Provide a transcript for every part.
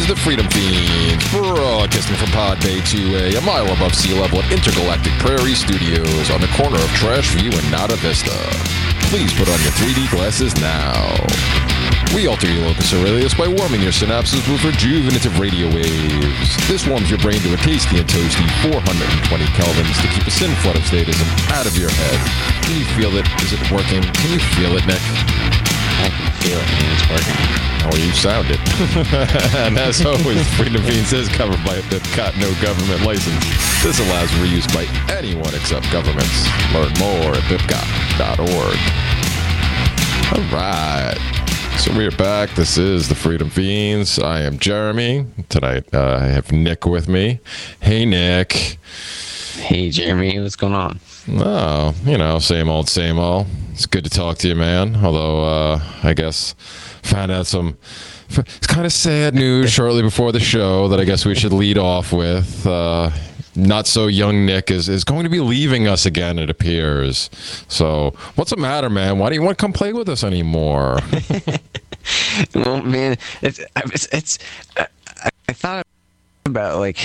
the Freedom Fiends, broadcasting from Pod Bay 2A, a mile above sea level at Intergalactic Prairie Studios on the corner of Trash View and Nada Vista. Please put on your 3D glasses now. We alter your locus aurelius by warming your synapses with rejuvenative radio waves. This warms your brain to a tasty and toasty 420 kelvins to keep a sin flood of statism out of your head. Can you feel it? Is it working? Can you feel it, Nick? I can feel it, and it's working. Oh, you sound it. And as always, Freedom Fiends is covered by a BIPCOT no government license. This allows reuse by anyone except governments. Learn more at bipcot.org. All right. So we are back. This is the Freedom Fiends. I am Jeremy. Tonight I have Nick with me. Hey, Nick. Hey, Jeremy. What's going on? Oh, you know, same old, same old. It's good to talk to you, man. Although, I guess, found out some kind of sad news shortly before the show that I guess we should lead off with. Not so young Nick is going to be leaving us again, it appears. So, what's the matter, man? Why do you want to come play with us anymore? Well, man, I thought about, like,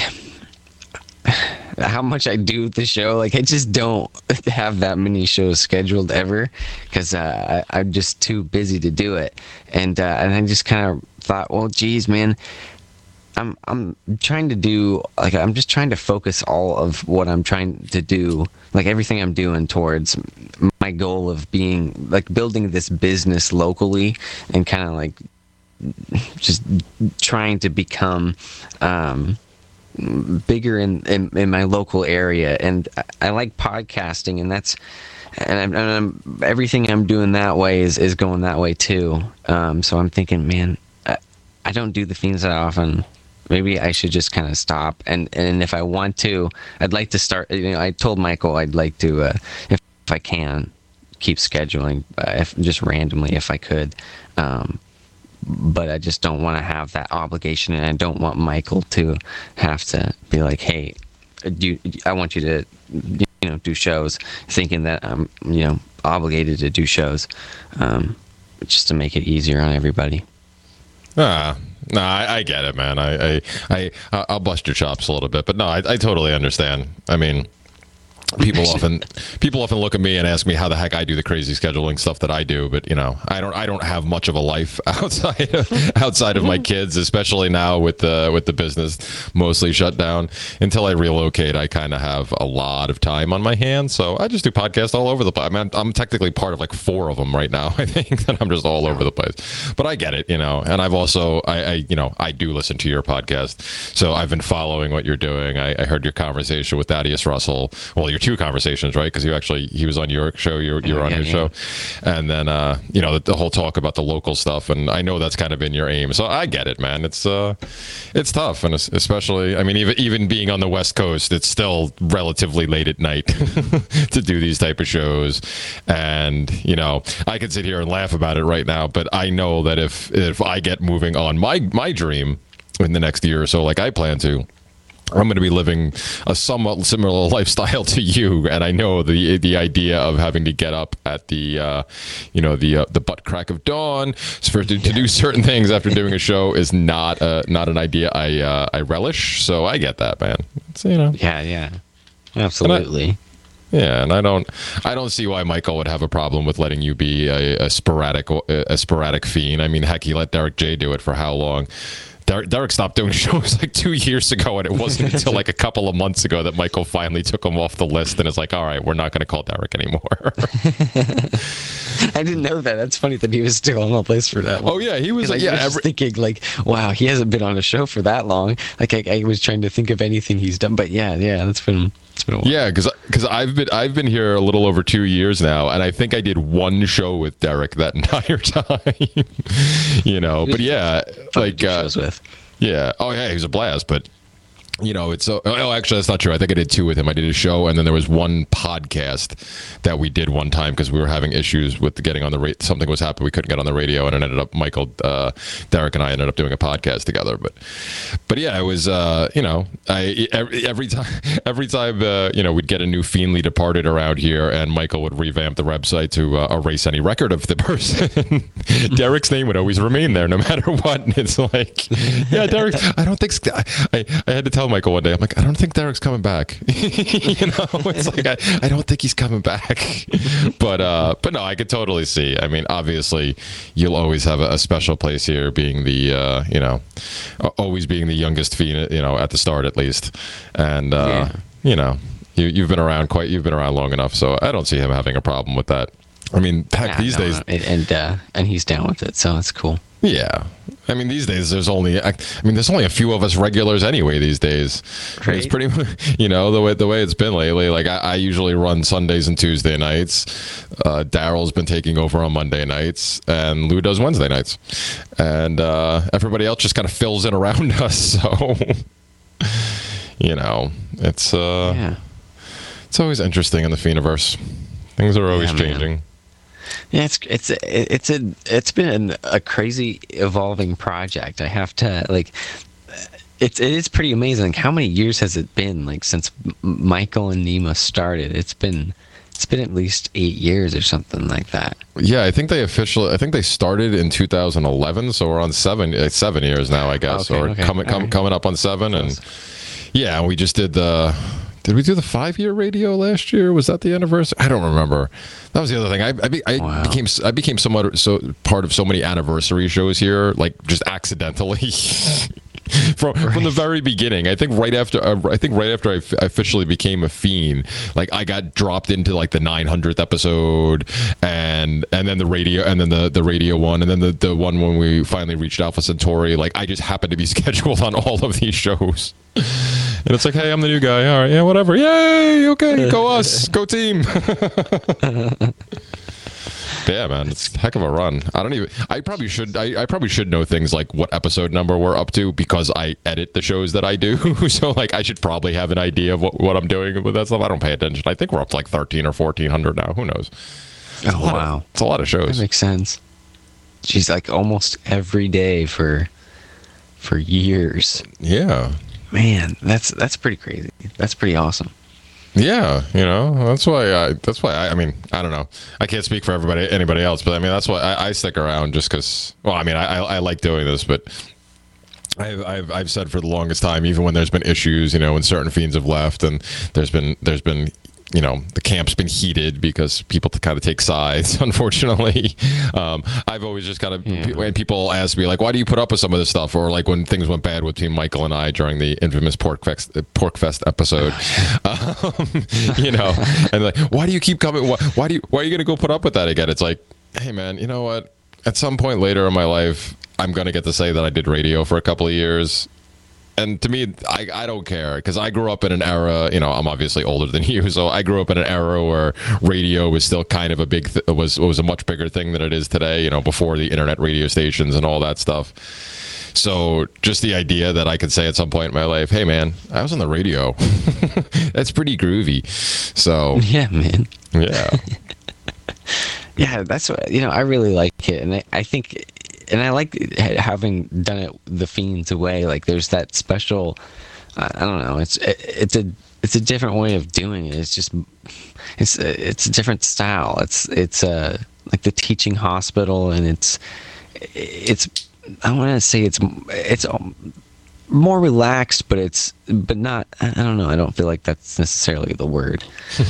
how much I do with the show. Like, I just don't have that many shows scheduled ever because I'm just too busy to do it. And I just kind of thought, well, geez, man, I'm trying to do, like, I'm just trying to focus all of what I'm trying to do, like everything I'm doing towards my goal of being, like, building this business locally and kind of like just trying to become bigger in my local area. And I like podcasting, and that's everything I'm doing that way is going that way too. So I'm thinking, man, I don't do the Fiends that often. Maybe I should just kind of stop. And if I want to, I'd like to start. You know, I told Michael I'd like to, if I can, keep scheduling, if just randomly if I could. But I just don't want to have that obligation, and I don't want Michael to have to be like, "Hey, I want you to, do shows," thinking that I'm, obligated to do shows, just to make it easier on everybody. No, I get it, man. I'll bust your chops a little bit, but no, I totally understand. I mean, people often look at me and ask me how the heck I do the crazy scheduling stuff that I do, but I don't have much of a life outside of my kids, especially now with the business mostly shut down. Until I relocate, I kind of have a lot of time on my hands, so I just do podcasts all over the place. I mean, I'm technically part of like 4 of them right now. I think that I'm just all over the place, but I get it, and I've also I do listen to your podcast, so I've been following what you're doing. I heard your conversation with Thaddeus Russell. Well, your 2 conversations, right? Because he was on your show, you were on his show, and then the whole talk about the local stuff, and I know that's kind of been your aim, so I get it, man. It's tough, and especially, I mean, even being on the West Coast, it's still relatively late at night to do these type of shows, and I could sit here and laugh about it right now, but I know that if I get moving on my dream in the next year or so, like I plan to, I'm going to be living a somewhat similar lifestyle to you, and I know the idea of having to get up at the butt crack of dawn to do certain things after doing a show is not an idea I relish. So I get that, man. It's, Yeah, absolutely. And I don't see why Michael would have a problem with letting you be a sporadic fiend. I mean, heck, he let Derek J do it for how long? Derek stopped doing shows like 2 years ago, and it wasn't until like a couple of months ago that Michael finally took him off the list and is like, all right, we're not going to call Derek anymore. I didn't know that. That's funny that he was still on the list for that one. Oh, yeah, he was. I was thinking, like, wow, he hasn't been on a show for that long. Like, I was trying to think of anything he's done, but yeah, it's been a while. Yeah, because I've been here a little over 2 years now, and I think I did 1 show with Derek that entire time. But yeah, like shows with. Yeah. Oh, yeah, he was a blast, but you know, it's actually that's not true. I think I did 2 with him. I did a show, and then there was one podcast that we did one time because we were having issues with getting on the radio. Something was happening, we couldn't get on the radio, and it ended up Michael, Derek, and I ended up doing a podcast together. But yeah, it was you know, every time you know, we'd get a new Fiendly Departed around here, and Michael would revamp the website to erase any record of the person. Derek's name would always remain there no matter what. And it's like, yeah, Derek. I don't think I had to tell Michael one day, I'm like, I don't think Derek's coming back. You know, it's like I don't think he's coming back. But no, I could totally see. I mean, obviously, you'll always have a special place here, being the you know, always being the youngest Fiend, you know, at the start at least, and you know, you've been around long enough, so I don't see him having a problem with that. I mean, heck, these days, and he's down with it, so it's cool. Yeah, I mean, these days there's only a few of us regulars anyway. These days, right? It's pretty, you know, the way it's been lately. Like I usually run Sundays and Tuesday nights. Daryl's been taking over on Monday nights, and Lou does Wednesday nights, and everybody else just kind of fills in around us. So, you know, it's always interesting in the Fiendiverse. Things are always changing. Man. Yeah, it's been a crazy evolving project. I have to it is pretty amazing. How many years has it been since Michael and Nima started? It's been at least 8 years or something like that. Yeah, I think they started in 2011, so we're on 7 years now, I guess, coming up on 7, and yeah, we just did the. Did we do the 5-year radio last year? Was that the anniversary? I don't remember. That was the other thing. I became somewhat part of so many anniversary shows here, like just accidentally. From the very beginning. I think right after I officially became a Fiend, like I got dropped into like the 900th episode, and then the radio, and then the radio one, and then the one when we finally reached Alpha Centauri. Like I just happened to be scheduled on all of these shows. And it's like, hey, I'm the new guy. All right, yeah, whatever. Yay, okay, go us, go team. Yeah, man, it's a heck of a run. I probably should know things like what episode number we're up to because I edit the shows that I do. So like I should probably have an idea of what I'm doing with that stuff. I don't pay attention. I think we're up to like 13 or 1400 now. Who knows? Wow. It's a lot of shows. That makes sense. She's like almost every day for years. Yeah. Man, that's pretty crazy. That's pretty awesome. Yeah, you know, that's why I mean, I don't know. I can't speak for anybody else, but I mean, that's why I stick around just because, well, I mean, I like doing this, but I've said for the longest time, even when there's been issues, you know, when certain Fiends have left and there's been, you know, the camp's been heated because people kind of take sides, unfortunately. I've always just kind of, when people ask me, like, why do you put up with some of this stuff? Or like when things went bad with Team Michael and I during the infamous Porkfest episode, you know, and like, why do you keep coming? Why are you going to go put up with that again? It's like, hey man, you know what? At some point later in my life, I'm going to get to say that I did radio for a couple of years. And to me, I don't care because I grew up in an era, you know, I'm obviously older than you, so I grew up in an era where radio was still kind of a big, was a much bigger thing than it is today, you know, before the internet radio stations and all that stuff. So just the idea that I could say at some point in my life, hey man, I was on the radio, that's pretty groovy. So yeah, man. Yeah. Yeah, that's what, you know, I really like it, and I think. And I like having done it the Fiends way. Like there's that special, I don't know. It's a different way of doing it. It's just it's a different style. It's like the teaching hospital, and it's I want to say it's more relaxed, but not. I don't know. I don't feel like that's necessarily the word.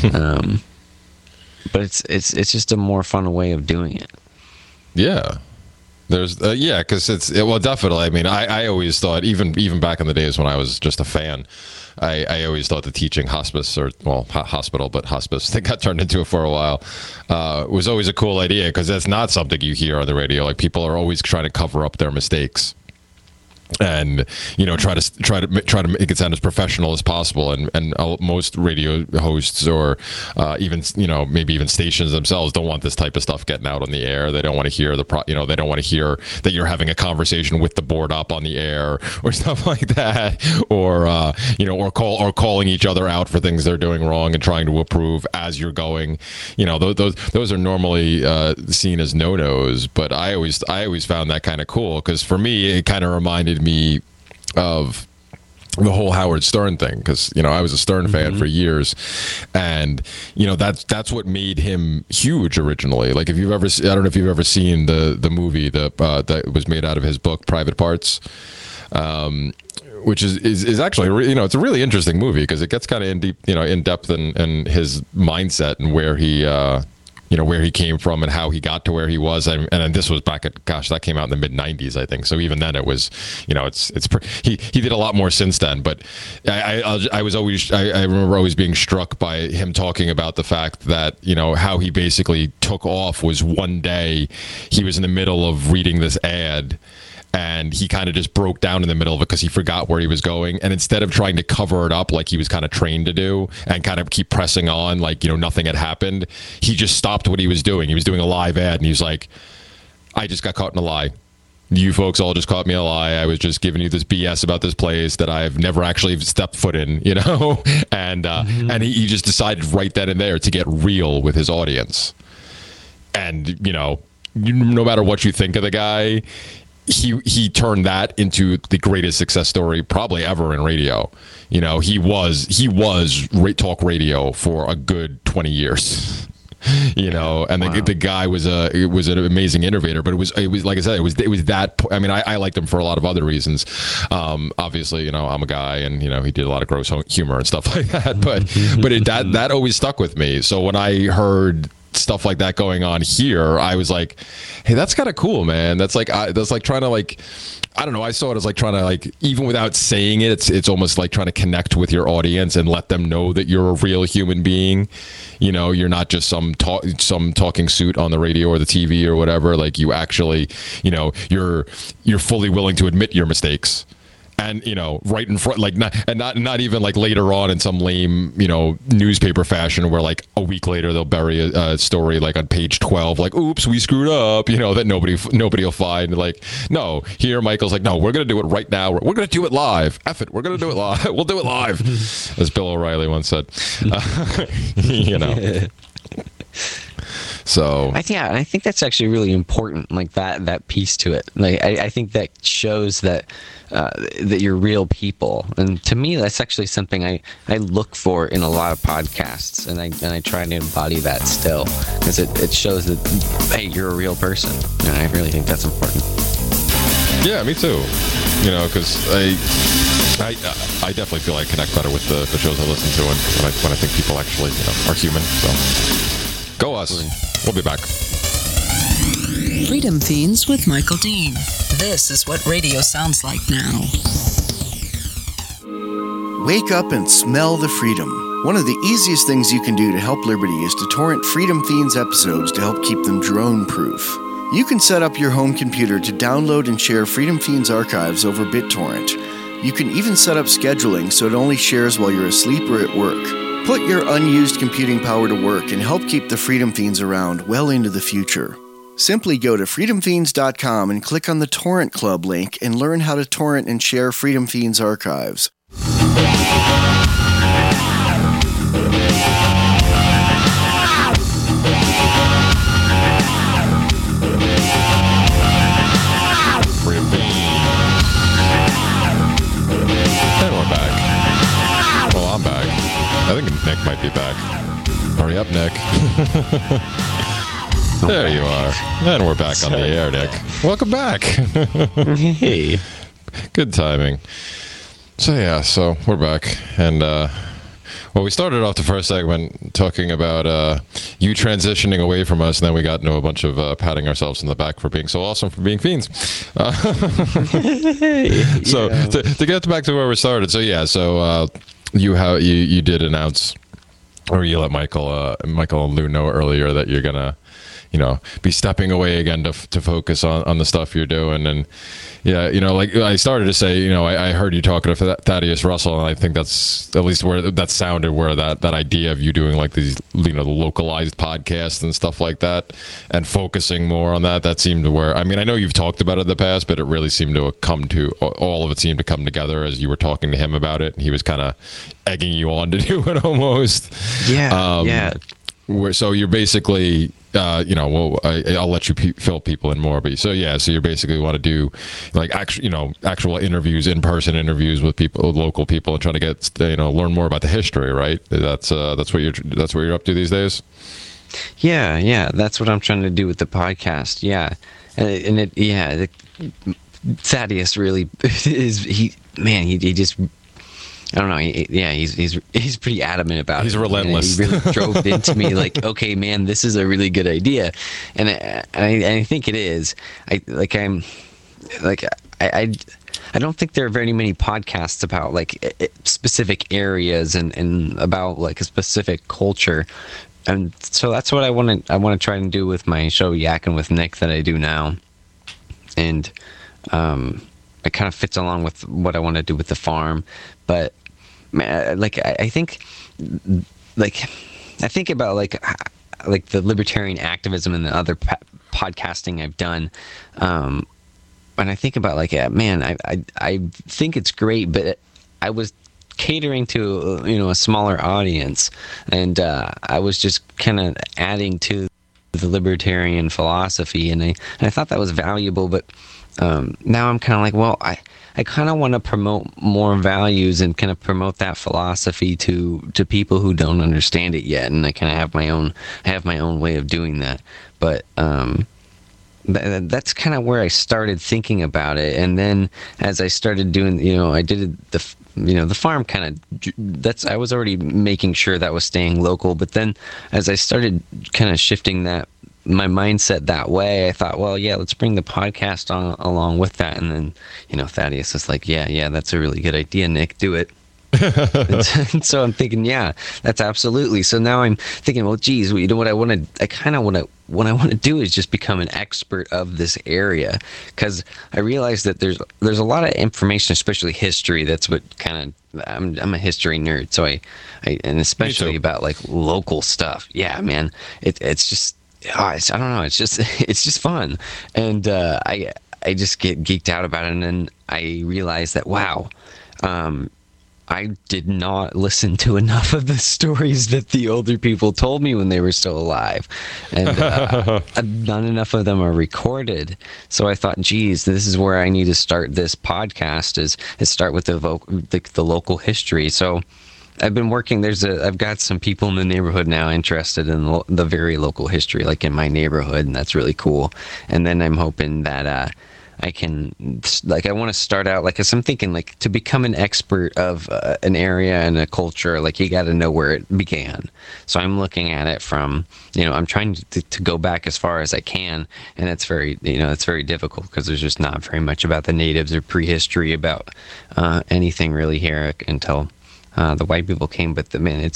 But it's just a more fun way of doing it. Yeah. There's because well, definitely. I mean, I always thought, even back in the days when I was just a fan, I always thought the teaching hospice, or well, hospital, but hospice, that got turned into it for a while, was always a cool idea because that's not something you hear on the radio. Like people are always trying to cover up their mistakes. and try to make it sound as professional as possible, and most radio hosts or even maybe even stations themselves don't want this type of stuff getting out on the air. They don't want to hear they don't want to hear that you're having a conversation with the board up on the air or stuff like that, or or calling each other out for things they're doing wrong and trying to approve as you're going. Those are normally seen as no-nos, but I always found that kind of cool, because for me it kind of reminded me of the whole Howard Stern thing, because I was a Stern fan for years, and that's what made him huge originally. Like, I don't know if you've ever seen the movie that was made out of his book Private Parts, which is actually it's a really interesting movie, because it gets kind of in depth in his mindset and where he where he came from and how he got to where he was. And this was back that came out in the mid 90s, I think. So even then it was, he did a lot more since then. But I remember always being struck by him talking about the fact that, how he basically took off was one day he was in the middle of reading this ad, and he kind of just broke down in the middle of it because he forgot where he was going. And instead of trying to cover it up like he was kind of trained to do and kind of keep pressing on like, nothing had happened, he just stopped what he was doing. He was doing a live ad, and he was like, I just got caught in a lie. You folks all just caught me a lie. I was just giving you this BS about this place that I've never actually stepped foot in, and he just decided right then and there to get real with his audience. And, no matter what you think of the guy, he turned that into the greatest success story probably ever in radio. He was talk radio for a good 20 years. And wow. The guy was an amazing innovator, but it was like I said, it was that. I mean, I liked him for a lot of other reasons. Obviously, I'm a guy, and he did a lot of gross humor and stuff like that. But that always stuck with me. So when I heard stuff like that going on here, I was like, hey, that's kind of cool, man. That's like trying to, like, I don't know, I saw it as like trying to, like, even without saying it, it's almost like trying to connect with your audience and let them know that you're a real human being. You're not just some talking suit on the radio or the TV or whatever. Like, you actually, you're fully willing to admit your mistakes. And right in front, like, not even like later on in some lame newspaper fashion where like a week later they'll bury a story like on page 12, like, oops, we screwed up, that nobody will find. Like, no, here Michael's like, no, we're gonna do it right now. We're gonna do it live. F it, we're gonna do it live. We'll do it live, as Bill O'Reilly once said. So I think that's actually really important, like that piece to it. Like, I think that shows that you're real people, and to me, that's actually something I look for in a lot of podcasts, and I try to embody that still, because it shows that, hey, you're a real person, and I really think that's important. Yeah, me too. Because I definitely feel I connect better with the shows I listen to, and when I think people actually are human. So go us. We'll be back. Freedom Fiends with Michael Dean. This is what radio sounds like now. Wake up and smell the freedom. One of the easiest things you can do to help Liberty is to torrent Freedom Fiends episodes to help keep them drone-proof. You can set up your home computer to download and share Freedom Fiends archives over BitTorrent. You can even set up scheduling so it only shares while you're asleep or at work. Put your unused computing power to work and help keep the Freedom Fiends around well into the future. Simply go to freedomfiends.com and click on the Torrent Club link and learn how to torrent and share Freedom Fiends archives. Freedom Fiends. And we're back. Well, I'm back. I think Nick might be back. Hurry up, Nick. There you are. And we're back on the air, Nick. Welcome back. Hey. Good timing. So we're back. And, we started off the first segment talking about you transitioning away from us, and then we got into a bunch of patting ourselves in the back for being so awesome, for being fiends. So to get back to where we started, you did announce, or you let Michael and Lou know earlier that you're gonna be stepping away again to focus on the stuff you're doing. And yeah, like I started to say, I heard you talking to Thaddeus Russell, and I think that's at least where that sounded, where that idea of you doing like these, the localized podcasts and stuff like that, and focusing more on that seemed to where, I mean, I know you've talked about it in the past, but it really seemed to come to, all of it seemed to come together as you were talking to him about it. He was kind of egging you on to do it almost. Yeah. So you're basically, I'll let you fill people in more, but so you basically want to do like actual interviews, in-person interviews with people, local people, and try to get, learn more about the history, right? That's what you're up to these days. Yeah, that's what I'm trying to do with the podcast. Yeah, Thaddeus really is. He just, I don't know. He's pretty adamant about it. He's relentless. He really drove into me like, okay, man, this is a really good idea, and I think it is. I don't think there are very many podcasts about like specific areas and about like a specific culture, and so that's what I want to try and do with my show Yakking with Nick that I do now, and it kind of fits along with what I want to do with the farm, but. I think about like the libertarian activism and the other podcasting I've done, and I think about I think it's great, but I was catering to a smaller audience, and I was just kind of adding to the libertarian philosophy, and I thought that was valuable, but now I'm kind of like, well, I kind of want to promote more values and kind of promote that philosophy to people who don't understand it yet, and I kind of have my own way of doing that. But that's kind of where I started thinking about it, and then as I started doing, I did the farm kind of. I was already making sure that was staying local, but then as I started kind of shifting my mindset that way, I thought, well, yeah, let's bring the podcast on along with that. And then, Thaddeus was like, yeah, that's a really good idea, Nick, do it. And so I'm thinking, yeah, that's absolutely. So now I'm thinking, well, geez, what I want to do is just become an expert of this area, because I realize that there's a lot of information, especially history. That's what kind of, I'm a history nerd. So I and especially about like local stuff. Yeah, man, it's just, I don't know. It's just fun, and I just get geeked out about it. And then I realized that wow, I did not listen to enough of the stories that the older people told me when they were still alive, and not enough of them are recorded. So I thought, geez, this is where I need to start this podcast. Is start with the local history. So. I've been working. I've got some people in the neighborhood now interested in the very local history, like in my neighborhood, and that's really cool. And then I'm hoping that I can, I want to start out as I'm thinking, to become an expert of an area and a culture. You got to know where it began. So I'm looking at it from, I'm trying to go back as far as I can, and it's very, it's very difficult because there's just not very much about the natives or prehistory about anything really here until. The white people came, but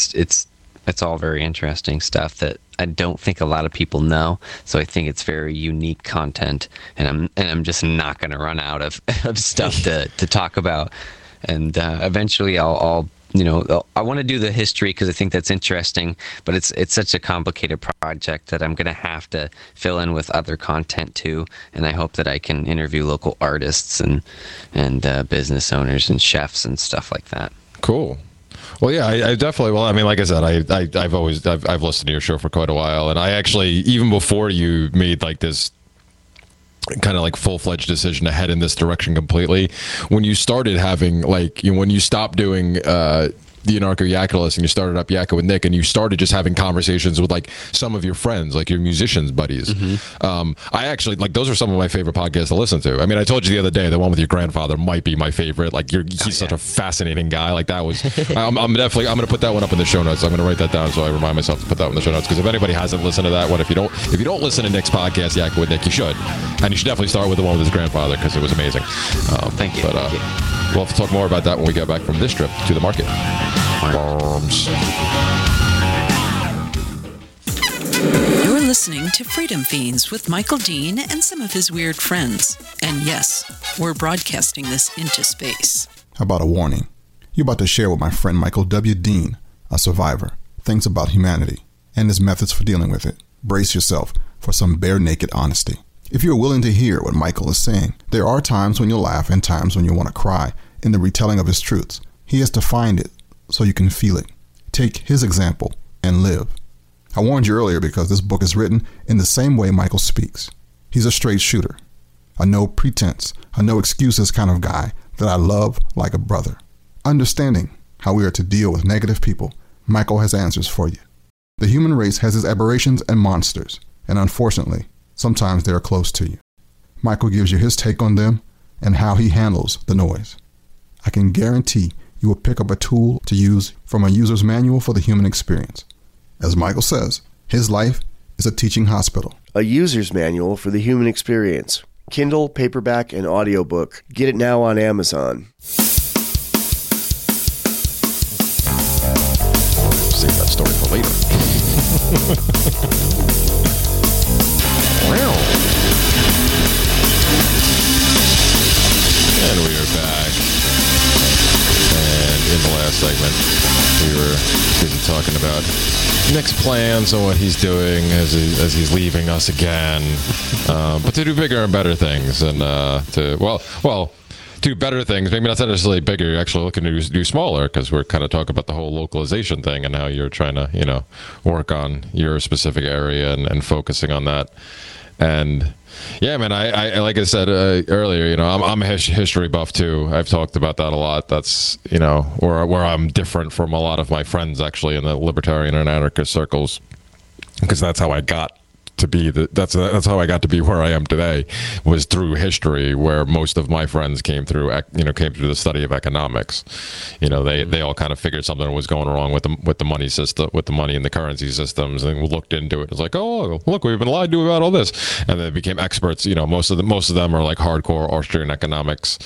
it's all very interesting stuff that I don't think a lot of people know. So I think it's very unique content, and I'm just not going to run out of stuff to talk about. And eventually, I'll I want to do the history because I think that's interesting, but it's such a complicated project that I'm going to have to fill in with other content too. And I hope that I can interview local artists and business owners and chefs and stuff like that. Cool. Well, yeah, I definitely. Well, I mean, like I said, I've listened to your show for quite a while, and I actually, even before you made this kind of full-fledged decision to head in this direction completely, when you started having when you stopped doing the Anarcho-Yakkalist and you started up Yakka with Nick, and you started just having conversations with some of your friends, your musicians buddies. Mm-hmm. I actually those are some of my favorite podcasts to listen to. I mean, I told you the other day, the one with your grandfather might be my favorite. He's such a fascinating guy. That was, I'm going to put that one up in the show notes. I'm going to write that down so I remind myself to put that in the show notes, because if anybody hasn't listened to that one, if you don't listen to Nick's podcast, Yakka with Nick, you should. And you should definitely start with the one with his grandfather, because it was amazing. Thank you. But we'll have to talk more about that when we get back from this trip to the market. Farms. You're listening to Freedom Fiends with Michael Dean and some of his weird friends. And yes, we're broadcasting this into space. How about a warning? You're about to share with my friend Michael W. Dean, a survivor, things about humanity and his methods for dealing with it. Brace yourself for some bare-naked honesty. If you're willing to hear what Michael is saying, there are times when you'll laugh and times when you'll want to cry in the retelling of his truths. He has defined it so you can feel it. Take his example and live. I warned you earlier because this book is written in the same way Michael speaks. He's a straight shooter, a no pretense, a no excuses kind of guy that I love like a brother. Understanding how we are to deal with negative people, Michael has answers for you. The human race has its aberrations and monsters, and unfortunately, sometimes they are close to you. Michael gives you his take on them and how he handles the noise. I can guarantee you will pick up a tool to use from a user's manual for the human experience. As Michael says, his life is a teaching hospital. A user's manual for the human experience. Kindle, paperback, and audiobook. Get it now on Amazon. Save that story for later. And we are back. And in the last segment, we were busy talking about Nick's plans and what he's doing as he's leaving us again, but to do bigger and better things, and to do better things. Maybe not necessarily bigger. You're actually looking to do smaller, because we're kind of talking about the whole localization thing and how you're trying to work on your specific area and focusing on that. And yeah, man, I like I said earlier, I'm a history buff too. I've talked about that a lot. That's where I'm different from a lot of my friends actually in the libertarian and anarchist circles, because that's how I got to be that's how I got to be where I am today, was through history, where most of my friends came through the study of economics. They all kind of figured something was going wrong with the money system, with the money and the currency systems, and looked into it. It's like, oh, look, we've been lied to about all this, and they became experts. Most of them are like hardcore Austrian economists.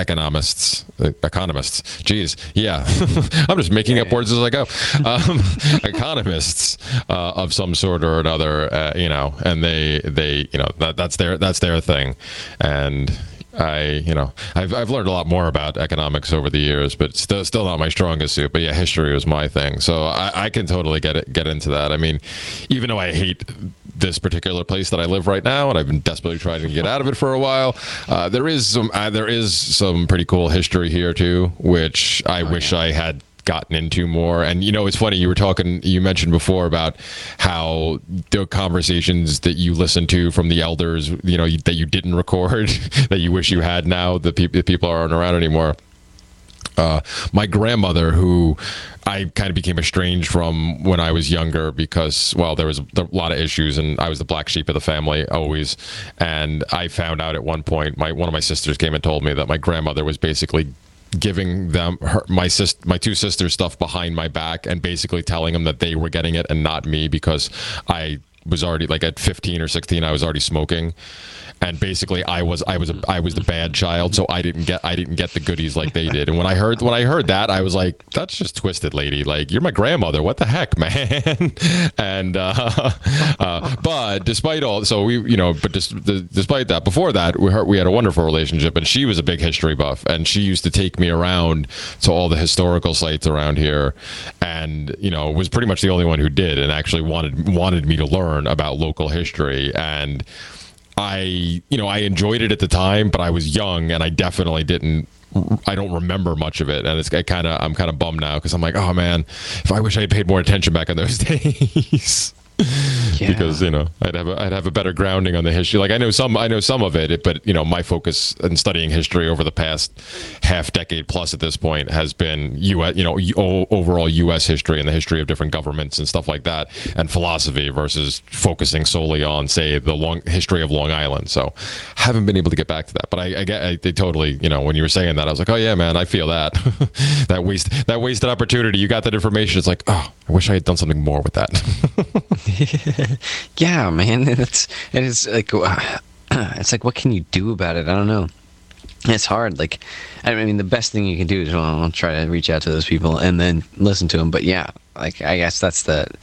Jeez, yeah, I'm just making up words as I go. Economists of some sort or another, and they that's their thing. And I've learned a lot more about economics over the years, but still not my strongest suit. But yeah, history was my thing, so I can totally get into that. I mean, even though I hate this particular place that I live right now, and I've been desperately trying to get out of it for a while, there is some pretty cool history here too, which I wish I had gotten into more. And it's funny, you mentioned before about how the conversations that you listened to from the elders, that you didn't record, that you wish you had now, the people aren't around anymore. My grandmother, who I kind of became estranged from when I was younger, because, well, there was a lot of issues, and I was the black sheep of the family always. And I found out at one point, one of my sisters came and told me that my grandmother was basically giving them my two sisters stuff behind my back, and basically telling them that they were getting it and not me, because I was already, like, at 15 or 16, I was already smoking. And basically, I was the bad child, so I didn't get the goodies like they did. And when I heard that, I was like, "That's just twisted, lady. Like, you're my grandmother. What the heck, man?" And but despite all, so despite that, before that, we had a wonderful relationship, and she was a big history buff, and she used to take me around to all the historical sites around here, and was pretty much the only one who did, and actually wanted me to learn about local history. And I enjoyed it at the time, but I was young, and I definitely I don't remember much of it. And I'm kind of bummed now, because I'm like, oh man, if I wish I had paid more attention back in those days. Yeah. Because I'd have a better grounding on the history. Like I know some of it, but my focus in studying history over the past half decade plus at this point has been overall U.S. history and the history of different governments and stuff like that, and philosophy, versus focusing solely on, say, the long history of Long Island. So haven't been able to get back to that. But I totally, when you were saying that, I was like, oh yeah, man, I feel that that wasted opportunity. You got that information. It's like, oh, I wish I had done something more with that. Yeah, man, it's like what can you do about it? I don't know. It's hard. Like, I mean, the best thing you can do is I'll try to reach out to those people and then listen to them. But yeah, like I guess that's the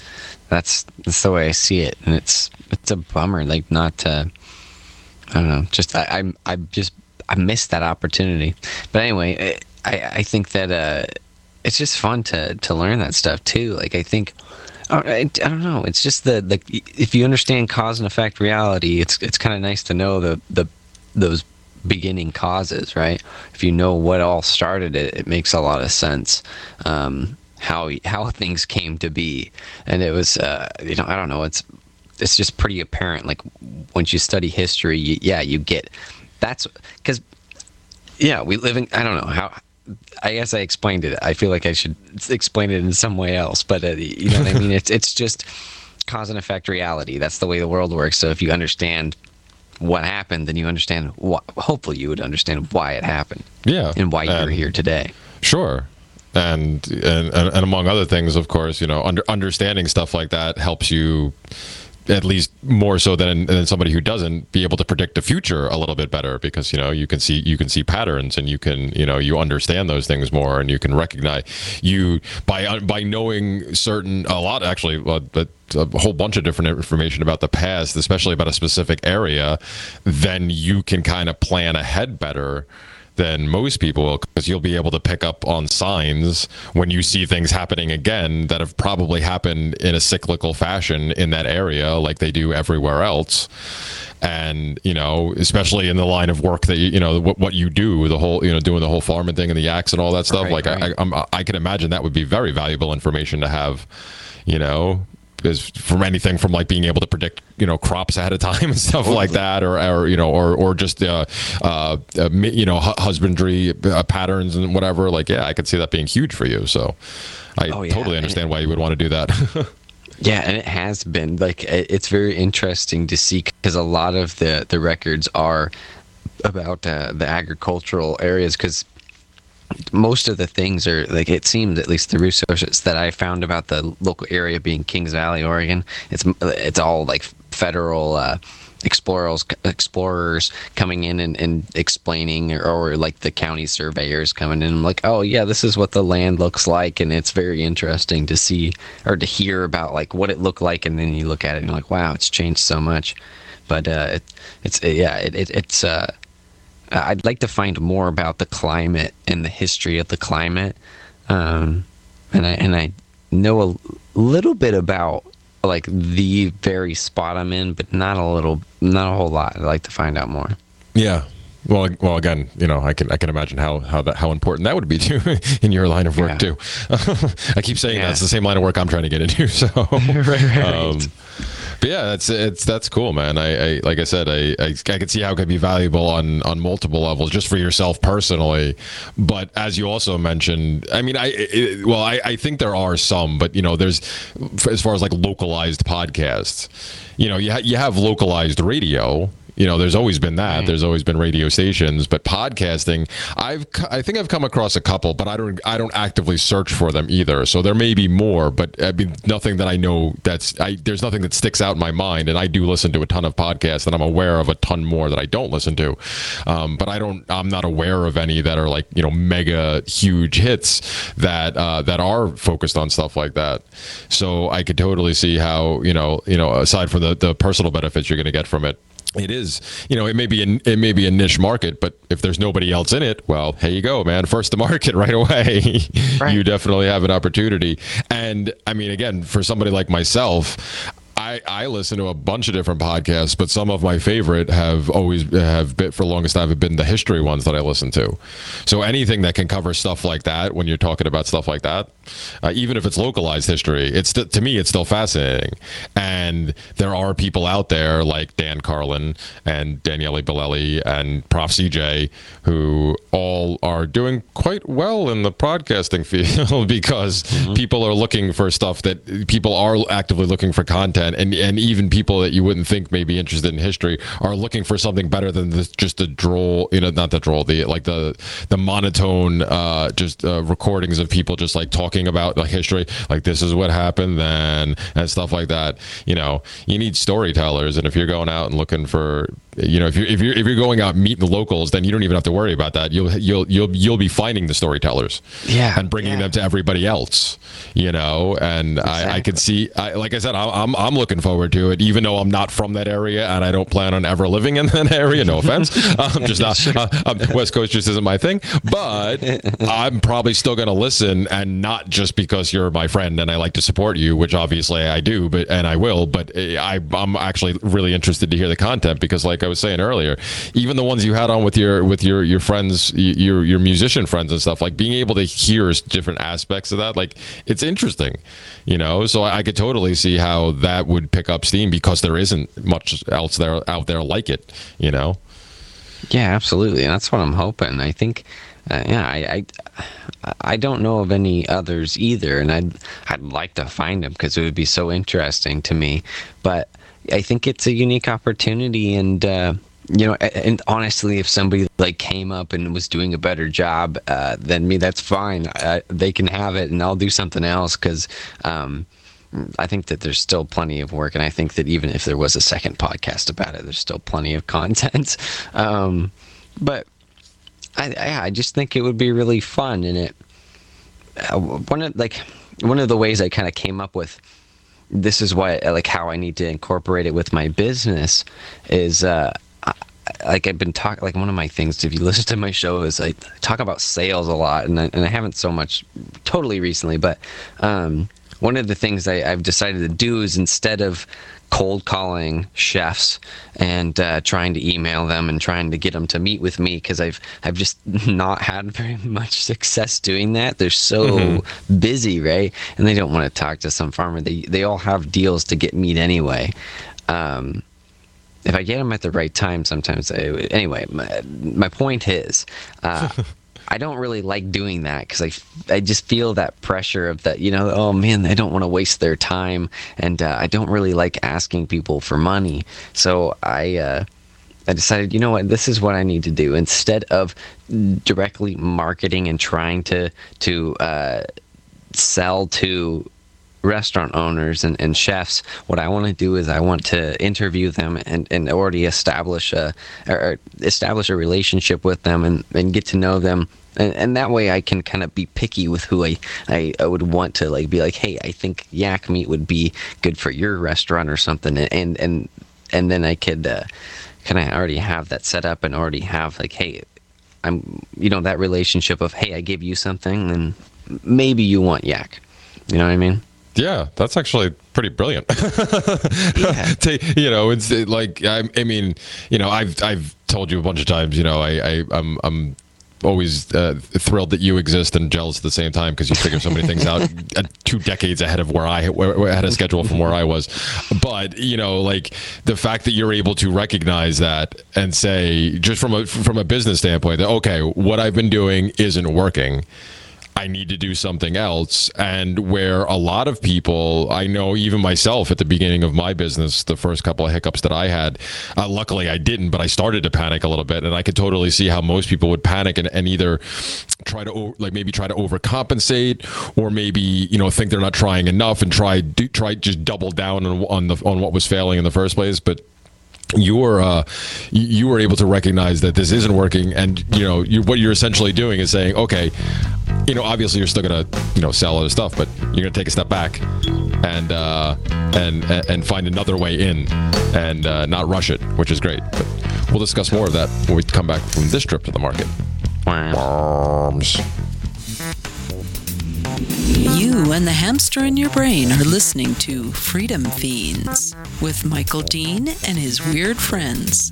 that's the way I see it, and it's a bummer, like not to, I don't know, just I missed that opportunity. But anyway, I think that it's just fun to learn that stuff too. Like I think, I don't know, it's just if you understand cause and effect reality, it's kind of nice to know those beginning causes, right? If you know what all started it, it makes a lot of sense. How things came to be, and it was I don't know, it's just pretty apparent. Like once you study history, you get that's because we live in, I don't know how, I guess I explained it. I feel like I should explain it in some way else, but you know what I mean. It's just cause and effect reality. That's the way the world works. So if you understand what happened, then you understand hopefully you would understand why it happened. Yeah, and why you're here today. Sure. And among other things, of course, understanding stuff like that helps you, at least more so than somebody who doesn't, be able to predict the future a little bit better, because you can see patterns, and you can you understand those things more, and you can recognize by knowing a whole bunch of different information about the past, especially about a specific area, then you can kind of plan ahead better than most people will, because you'll be able to pick up on signs when you see things happening again that have probably happened in a cyclical fashion in that area, like they do everywhere else. And especially in the line of work that what you do, the whole doing the whole farming thing and the yaks and all that stuff, right. I can imagine that would be very valuable information to have, is from anything from like being able to predict crops ahead of time and stuff like that, or just husbandry patterns and whatever. Like, I could see that being huge for you. So I totally understand why you would want to do that. Yeah, and it has been, like, it's very interesting to see, because a lot of the records are about the agricultural areas, because most of the things are, like, it seems, at least the resources that I found about the local area being Kings Valley, Oregon, it's all like federal explorers coming in and explaining, or like the county surveyors coming in, like, oh yeah, this is what the land looks like, and it's very interesting to see or to hear about like what it looked like, and then you look at it and you're like, wow, it's changed so much. But I'd like to find more about the climate and the history of the climate, and I know a little bit about like the very spot I'm in, but not a whole lot. I'd like to find out more. Yeah. Well, again, I can imagine how important that would be too in your line of work too. I keep saying that's the same line of work I'm trying to get into. So right. But yeah, that's cool, man. I like I said, I could see how it could be valuable on multiple levels, just for yourself personally. But as you also mentioned, I mean, I think there are some, but there's, as far as like localized podcasts, you have localized radio. There's always been that. There's always been radio stations, but podcasting, I think I've come across a couple, but I don't actively search for them either. So there may be more, but I mean, nothing that I know there's nothing that sticks out in my mind. And I do listen to a ton of podcasts, and I'm aware of a ton more that I don't listen to. But I'm not aware of any that are like, mega huge hits that are focused on stuff like that. So I could totally see how, aside from the personal benefits you're going to get from it, it is, it may be a niche market, but if there's nobody else in it, well, here you go, man. First to market right away. Right. You definitely have an opportunity. And I mean, again, for somebody like myself, I listen to a bunch of different podcasts, but some of my favorite have been, for the longest time, have been the history ones that I listen to. So anything that can cover stuff like that, when you're talking about stuff like that, even if it's localized history, to me, it's still fascinating. And there are people out there like Dan Carlin and Daniele Bolelli and Prof. CJ, who all are doing quite well in the podcasting field, because people are looking for stuff that people are actively looking for content. And even people that you wouldn't think may be interested in history are looking for something better than just the droll, not the droll, the monotone, recordings of people just like talking about like history, like this is what happened then and stuff like that. You need storytellers, and if you're going out and looking for you know, if you're going out meeting the locals, then you don't even have to worry about that. You'll be finding the storytellers, and bringing them to everybody else, you know. And exactly. I can see, like I said, I'm looking forward to it, even though I'm not from that area and I don't plan on ever living in that area. No offense, I'm just not. West Coast just isn't my thing, but I'm probably still going to listen, and not just because you're my friend and I like to support you, which obviously I do, and I will. But I'm actually really interested to hear the content, because, like I was saying earlier, even the ones you had on with your friends, your musician friends and stuff, like being able to hear different aspects of that, like it's interesting, you know. So I could totally see how that would pick up steam, because there isn't much else out there like it, you know. Yeah, absolutely. And that's what I'm hoping. I think, I don't know of any others either, and I'd like to find them, because it would be so interesting to me. But I think it's a unique opportunity, and you know, and honestly, if somebody like came up and was doing a better job than me, that's fine. They can have it, and I'll do something else, because I think that there's still plenty of work, and I think that even if there was a second podcast about it, there's still plenty of content. But I just think it would be really fun, and it one of the ways I kind of came up with, this is why, like, how I need to incorporate it with my business is like I've been talking, like one of my things, if you listen to my show, is I talk about sales a lot, and I haven't so much totally recently, but one of the things I've decided to do is, instead of cold calling chefs and trying to email them and trying to get them to meet with me, because I've just not had very much success doing that. They're so busy, right? And they don't want to talk to some farmer. They all have deals to get meat anyway. If I get them at the right time, sometimes anyway, my point is, I don't really like doing that, because I just feel that pressure of that, you know, oh man, I don't want to waste their time, and I don't really like asking people for money. So I decided, you know what, this is what I need to do. Instead of directly marketing and trying to sell to restaurant owners and chefs, what I want to do is I want to interview them and already establish a relationship with them and get to know them, and that way I can kind of be picky with who I would want to, like, be like, hey, I think yak meat would be good for your restaurant or something, and then I could kind of already have that set up and already have, like, hey, I'm, you know, that relationship of, hey, I give you something, then maybe you want yak, you know what I mean? Yeah, that's actually pretty brilliant. You know, it's like, I mean, you know, I've told you a bunch of times, you know, I'm always thrilled that you exist and jealous at the same time, because you figure so many things out 2 decades ahead of where I had a schedule from where I was. But, you know, like the fact that you're able to recognize that and say, just from a business standpoint, that, okay, what I've been doing isn't working, I need to do something else. And where a lot of people, I know even myself at the beginning of my business, the first couple of hiccups that I had, luckily I didn't, but I started to panic a little bit. And I could totally see how most people would panic and either try to overcompensate, or maybe, you know, think they're not trying enough and try just double down on what was failing in the first place. But you were able to recognize that this isn't working, and you know, what you're essentially doing is saying, okay, you know, obviously you're still gonna, you know, sell other stuff, but you're gonna take a step back and find another way in, and not rush it, which is great. But we'll discuss more of that when we come back from this trip to the market. You and the hamster in your brain are listening to Freedom Fiends with Michael Dean and his weird friends.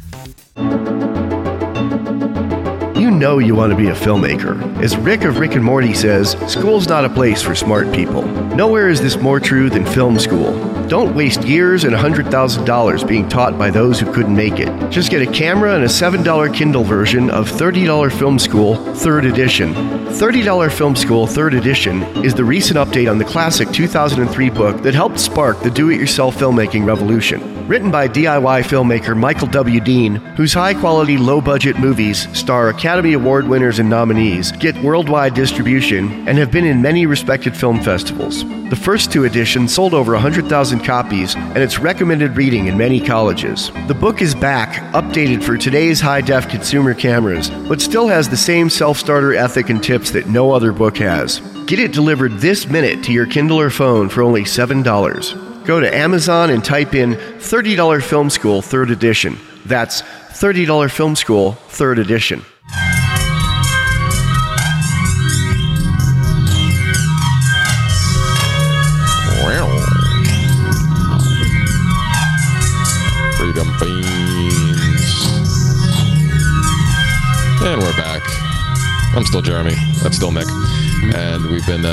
You know you want to be a filmmaker. As Rick of Rick and Morty says, school's not a place for smart people. Nowhere is this more true than film school. Don't waste years and $100,000 being taught by those who couldn't make it. Just get a camera and a $7 Kindle version of $30 Film School 3rd Edition. $30 Film School 3rd Edition is the recent update on the classic 2003 book that helped spark the do-it-yourself filmmaking revolution. Written by DIY filmmaker Michael W. Dean, whose high-quality, low-budget movies star Academy Award winners and nominees, get worldwide distribution, and have been in many respected film festivals. The first 2 editions sold over 100,000 copies, and it's recommended reading in many colleges. The book is back, updated for today's high-def consumer cameras, but still has the same self-starter ethic and tips that no other book has. Get it delivered this minute to your Kindle or phone for only $7. Go to Amazon and type in $30 Film School 3rd edition. That's $30 Film School 3rd edition. Freedom Fiends. And we're back. I'm still Jeremy. That's still Nick. And we've been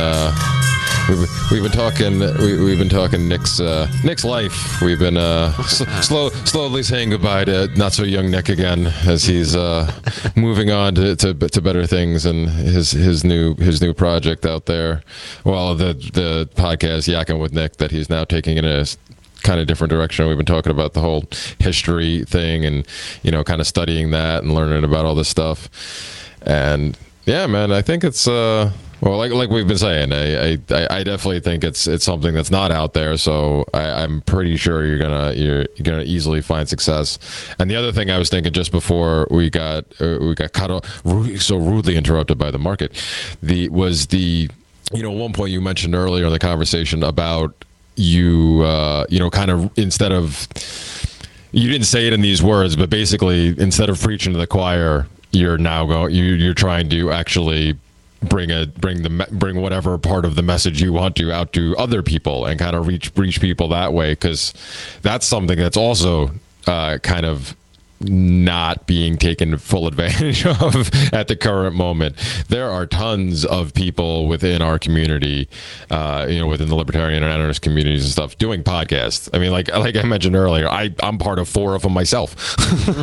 talking Nick's life. We've been slowly saying goodbye to not so young Nick again, as he's moving on to better things and his new project out there. Well, the podcast Yakking with Nick that he's now taking in a kind of different direction. We've been talking about the whole history thing and kind of studying that and learning about all this stuff. And yeah, man, I think it's well, like we've been saying, I definitely think it's something that's not out there. So I'm pretty sure you're gonna easily find success. And the other thing I was thinking just before we got cut off, so rudely interrupted by the market, one point you mentioned earlier in the conversation about kind of instead of, you didn't say it in these words, but basically instead of preaching to the choir, you're trying to actually bring whatever part of the message you want to out to other people and kind of reach people that way, because that's something that's also kind of not being taken full advantage of at the current moment. There are tons of people within our community, within the libertarian and anarchist communities and stuff, doing podcasts. I mean, like I mentioned earlier, I'm part of 4 of them myself.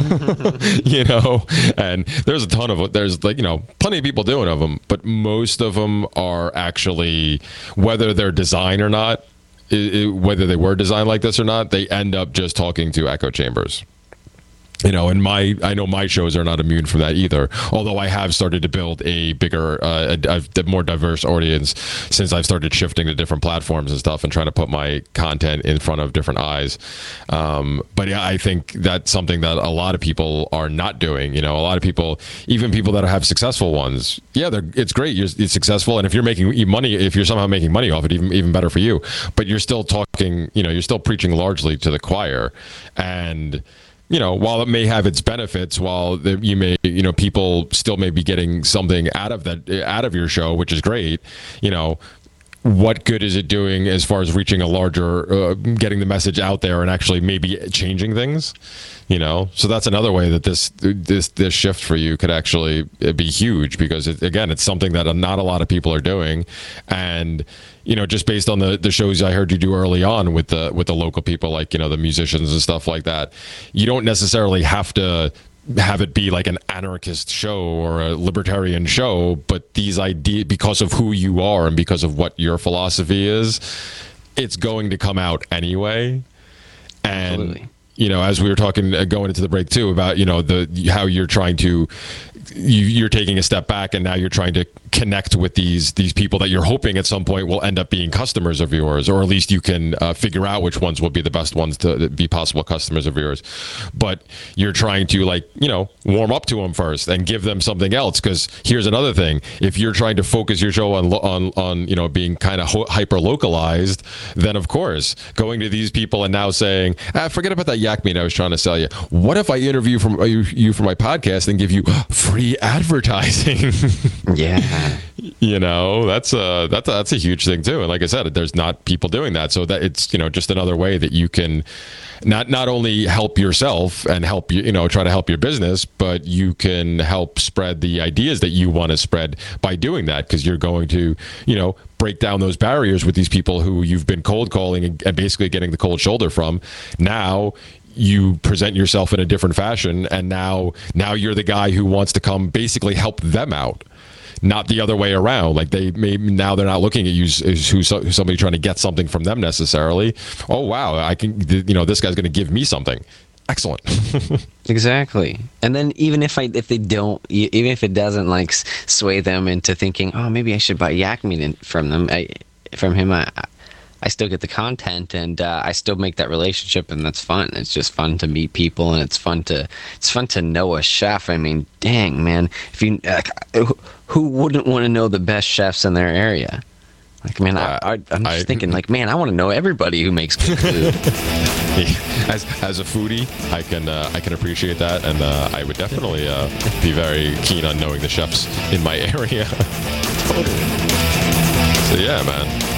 And there's a ton of there's plenty of people doing of them, but most of them are actually, whether they're designed or not, whether they were designed like this or not, they end up just talking to echo chambers. And I know my shows are not immune from that either. Although I have started to build a bigger, a more diverse audience since I've started shifting to different platforms and stuff and trying to put my content in front of different eyes. But yeah, I think that's something that a lot of people are not doing. A lot of people, even people that have successful ones, yeah, it's great. It's successful, and if you're making money, if you're somehow making money off it, even better for you. But you're still talking. You're still preaching largely to the choir, and while it may have its benefits, people still may be getting something out of your show, which is great. What good is it doing as far as reaching a larger, getting the message out there and actually maybe changing things? So that's another way that this shift for you could actually be huge, because it's something that not a lot of people are doing. And just based on the shows I heard you do early on with the local people, like the musicians and stuff like that, you don't necessarily have to have it be like an anarchist show or a libertarian show, but these ideas, because of who you are and because of what your philosophy is, it's going to come out anyway. And Absolutely. As we were talking going into the break too about how you're trying to, you're taking a step back and now you're trying to connect with these people that you're hoping at some point will end up being customers of yours, or at least you can figure out which ones will be the best ones to be possible customers of yours. But you're trying to warm up to them first and give them something else, because here's another thing: if you're trying to focus your show on being kind of hyper localized, then of course going to these people and now saying, forget about that yak meat I was trying to sell you. What if I interview you for my podcast and give you free advertising? Yeah. That's a huge thing too. And like I said, there's not people doing that, so that it's just another way that you can not only help yourself and help try to help your business, but you can help spread the ideas that you want to spread by doing that, because you're going to break down those barriers with these people who you've been cold calling and basically getting the cold shoulder from. Now you present yourself in a different fashion, and now you're the guy who wants to come basically help them out. not the other way around. Like they're not looking at you as who's somebody trying to get something from them necessarily. Oh wow, I can, this guy's going to give me something. Excellent. Exactly. And then even if it doesn't like sway them into thinking, oh, maybe I should buy yak meat from him, I still get the content, and I still make that relationship, and that's fun. It's just fun to meet people, and it's fun to know a chef. I mean, dang man, if you who wouldn't want to know the best chefs in their area? Like, man, I'm just thinking, like, man, I want to know everybody who makes good food. As a foodie, I can appreciate that, and I would definitely be very keen on knowing the chefs in my area. Totally. So yeah, man.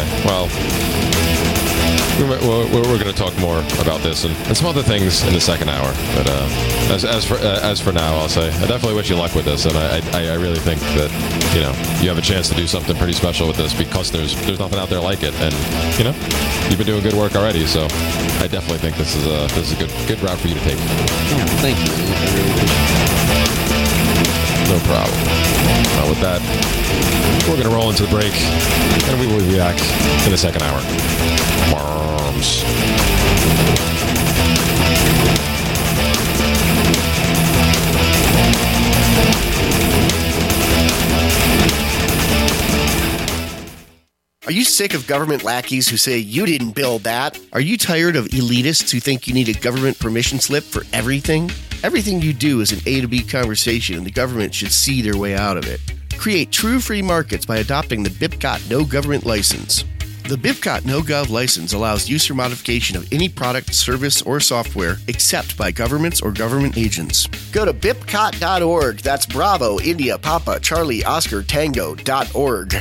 We're going to talk more about this and some other things in the second hour. But as for now, I'll say I definitely wish you luck with this, and I really think that you have a chance to do something pretty special with this, because there's nothing out there like it, and you've been doing good work already. So I definitely think this is a good route for you to take. Yeah, thank you. No problem. With that, we're going to roll into the break, and we will be back in the second hour. Worms. Are you sick of government lackeys who say you didn't build that? Are you tired of elitists who think you need a government permission slip for everything? Everything you do is an A to B conversation, and the government should see their way out of it. Create true free markets by adopting the BIPCOT No Government License. The BIPCOT No Gov license allows use or modification of any product, service, or software except by governments or government agents. Go to BIPCOT.org. That's Bravo, India, Papa, Charlie, Oscar, Tango.org.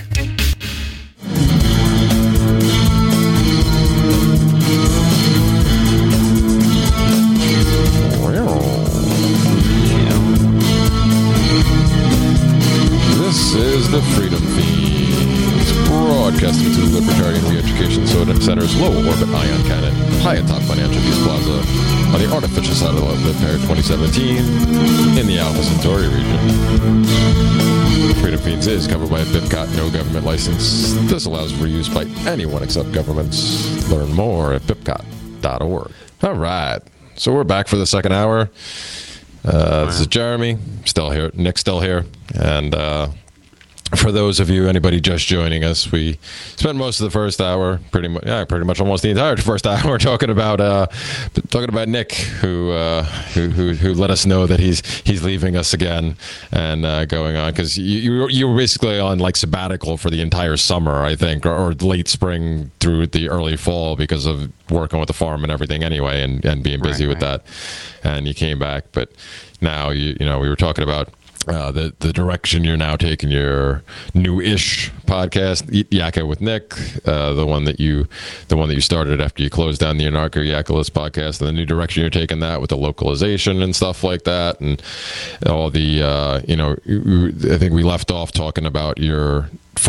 This is the Freedom Feeds, broadcasting to the Libertarian Re-Education Center's low orbit ion cannon, high atop Financial Peace Plaza, on the artificial satellite Lipair 2017 in the Alpha Centauri region. Freedom Feeds is covered by a BIPCOT No Government License. This allows reuse by anyone except governments. Learn more at BIPCOT.org. All right, so we're back for the second hour. This is Jeremy, still here. Nick's still here, and for those of you, anybody just joining us, we spent most of the first hour, pretty much almost the entire first hour, talking about Nick, who let us know that he's leaving us again and going on, because you were basically on like sabbatical for the entire summer, I think, or late spring through the early fall because of working with the farm and everything anyway, and being busy with that, and you came back, but now we were talking about the direction you're now taking your new-ish podcast, Yakka with Nick, the one that you started after you closed down the Anarcho-Yakkalist podcast, and the new direction you're taking that with the localization and stuff like that, and all the I think we left off talking about the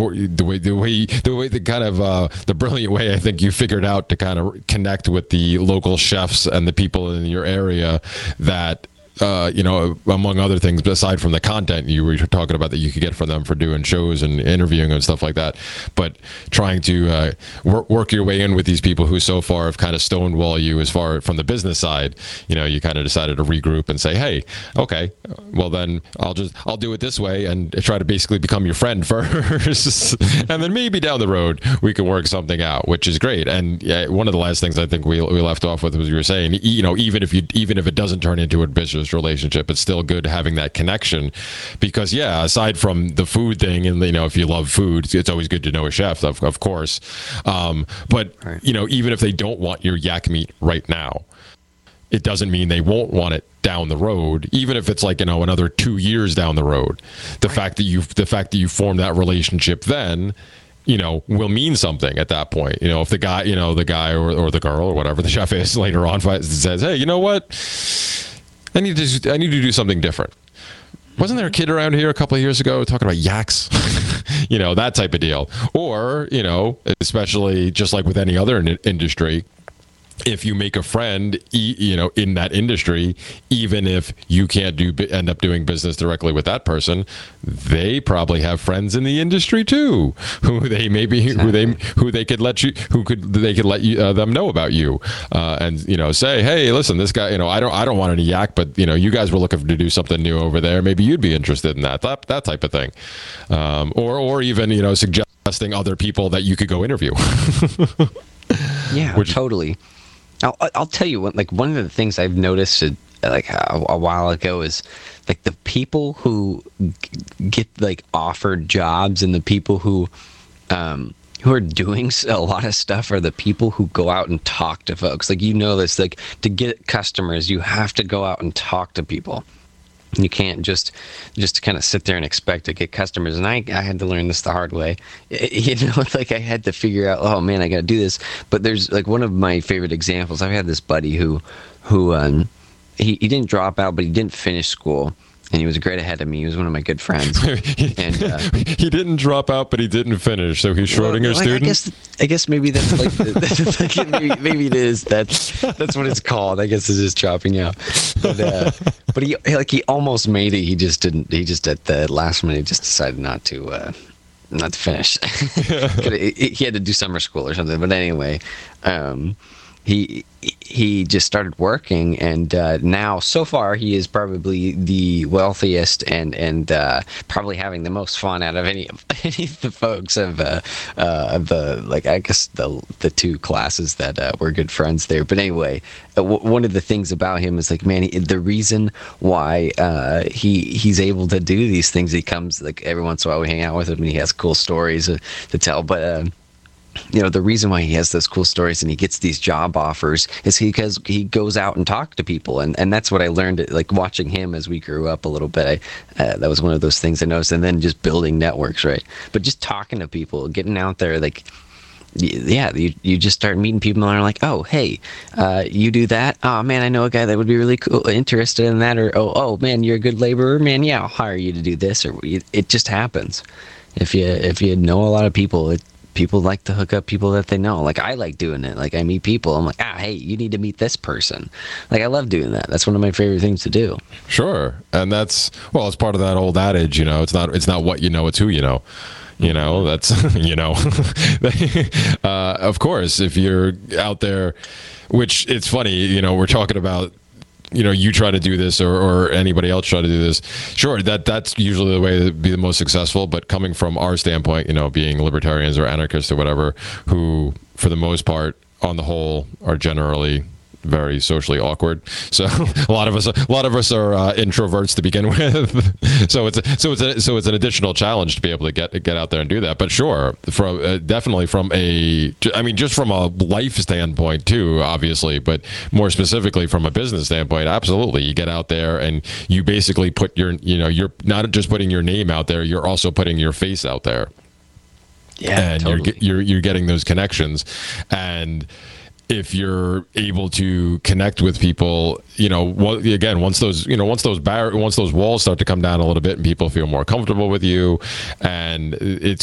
brilliant way I think you figured out to kind of connect with the local chefs and the people in your area that among other things, aside from the content you were talking about that you could get from them for doing shows and interviewing and stuff like that, but trying to work your way in with these people who so far have kind of stonewall you as far from the business side. You kind of decided to regroup and say, hey, okay, well then I'll do it this way and try to basically become your friend first, and then maybe down the road we can work something out, which is great. And one of the last things I think we left off with was you were saying, even if it doesn't turn into a business relationship, it's still good having that connection, because aside from the food thing, and if you love food, it's always good to know a chef, of course, but right. Even if they don't want your yak meat right now, it doesn't mean they won't want it down the road, even if it's like another 2 years down the road. The fact that you form that relationship then will mean something at that point. If the guy or the girl or whatever the chef is later on says, hey, you know what, I need to do something different. Wasn't there a kid around here a couple of years ago talking about yaks? That type of deal. Or, especially just like with any other industry, if you make a friend, in that industry, even if you can't end up doing business directly with that person, they probably have friends in the industry too, who they could let them know about you, and say, hey, listen, this guy, I don't want any yak, but you guys were looking to do something new over there. Maybe you'd be interested in that type of thing, or even suggesting other people that you could go interview. Yeah, totally. I'll tell you what, like, one of the things I've noticed like a while ago is like the people who get like offered jobs and the people who are doing a lot of stuff are the people who go out and talk to folks. Like, this, like, to get customers, you have to go out and talk to people. You can't just kind of sit there and expect to get customers. And I had to learn this the hard way. Like, I had to figure out, oh man, I got to do this. But there's like one of my favorite examples. I've had this buddy who he didn't drop out, but he didn't finish school. And he was a grade ahead of me. He was one of my good friends. And he didn't drop out, but he didn't finish. So he's Schrodinger's student. I guess maybe that's like maybe it is. That's what it's called. I guess it's just dropping out. But he almost made it. He just didn't. He just at the last minute just decided not to finish. He had to do summer school or something. But anyway, he just started working, and now so far he is probably the wealthiest and probably having the most fun out of any of the folks of the, like, I guess the two classes that were good friends there. But anyway, one of the things about him is like, man, the reason why he's able to do these things, he comes like every once in a while we hang out with him and he has cool stories to tell, but the reason why he has those cool stories and he gets these job offers is because he goes out and talks to people. And that's what I learned, like, watching him as we grew up a little bit. That was one of those things I noticed. And then just building networks, right? But just talking to people, getting out there, like, yeah, you just start meeting people and they're like, oh, hey, you do that? Oh, man, I know a guy that would be really cool, interested in that. Or, oh, man, you're a good laborer, man. Yeah, I'll hire you to do this. Or it just happens. If you know a lot of people, people like to hook up people that they know. Like, I like doing it. Like, I meet people. I'm like, hey, you need to meet this person. Like, I love doing that. That's one of my favorite things to do. Sure. And it's part of that old adage, it's not what you know, it's who you know. That's, of course, if you're out there, which it's funny, we're talking about, you try to do this or anybody else try to do this. Sure, that's usually the way to be the most successful. But coming from our standpoint, being libertarians or anarchists or whatever, who for the most part, on the whole, are generally very socially awkward. So a lot of us are introverts to begin with. so it's an additional challenge to be able to get out there and do that. But sure, definitely from just from a life standpoint too, obviously, but more specifically from a business standpoint, absolutely. You get out there and you basically put you're not just putting your name out there, you're also putting your face out there. Yeah, and totally. you're getting those connections. And if you're able to connect with people, again, once those walls start to come down a little bit and people feel more comfortable with you, and you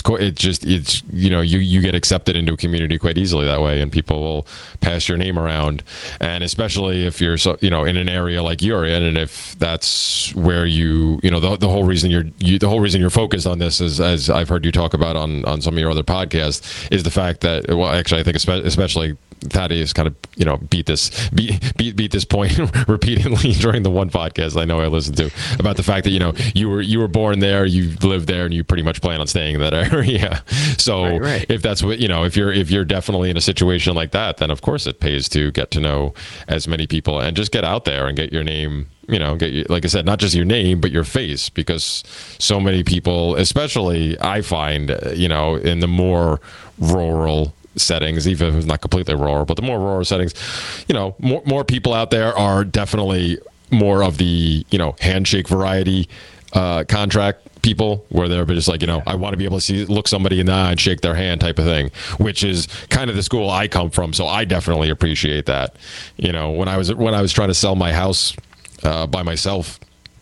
get accepted into a community quite easily that way, and people will pass your name around. And especially if you're in an area like you're in, and if that's where the whole reason you're focused on this is, as I've heard you talk about on some of your other podcasts, is the fact that, well, actually I think especially Thaddeus kind of beat this point repeatedly during the one podcast I know I listened to, about the fact that you were born there, you lived there, and you pretty much plan on staying in that area. So right. If that's what if you're definitely in a situation like that, then of course it pays to get to know as many people and just get out there and get your name. Like I said, not just your name, but your face, because so many people, especially I find, in the more rural settings, even if it's not completely rural, but the more rural settings, more people out there are definitely more of the, handshake variety contract people, where they're just like, I want to be able to look somebody in the eye and shake their hand type of thing, which is kind of the school I come from. So I definitely appreciate that. When I was trying to sell my house by myself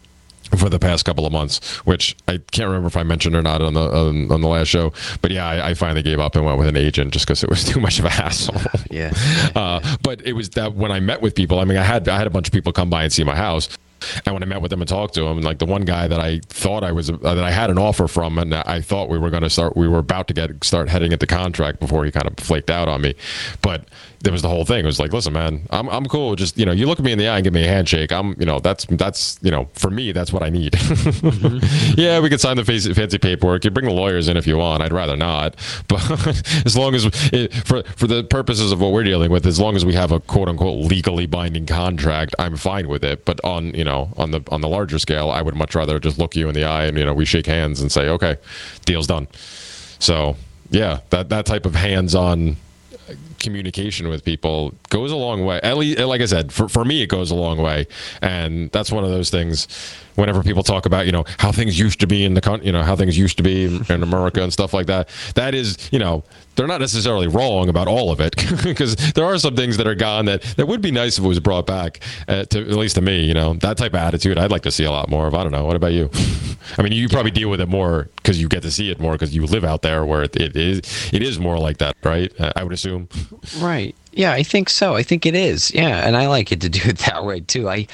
for the past couple of months, which I can't remember if I mentioned or not on the last show. But yeah, I finally gave up and went with an agent just because it was too much of a hassle. Yeah. But it was that when I met with people, I mean, I had a bunch of people come by and see my house. And when I met with them and talked to them, like the one guy that I thought that I had an offer from, and I thought we were about to start heading into contract before he kind of flaked out on me. But there was the whole thing. It was like, listen, man, I'm cool. Just, you look at me in the eye and give me a handshake. That's for me, that's what I need. Mm-hmm. Yeah, we could sign the fancy paperwork. You bring the lawyers in if you want. I'd rather not. But as long as for the purposes of what we're dealing with, as long as we have a quote unquote legally binding contract, I'm fine with it. But on the larger scale, I would much rather just look you in the eye and we shake hands and say, okay, deal's done. So yeah, that type of hands-on communication with people goes a long way. At least, like I said, for me, it goes a long way. And that's one of those things whenever people talk about, how things used to be in the country, how things used to be in America and stuff like that. That is, they're not necessarily wrong about all of it, because there are some things that are gone that would be nice if it was brought back, at least to me, that type of attitude I'd like to see a lot more of. I don't know. What about you? I mean, you probably deal with it more because you get to see it more because you live out there where it is more like that, right? I would assume. Right. Yeah, I think so. I think it is. Yeah, and I like it to do it that way too. I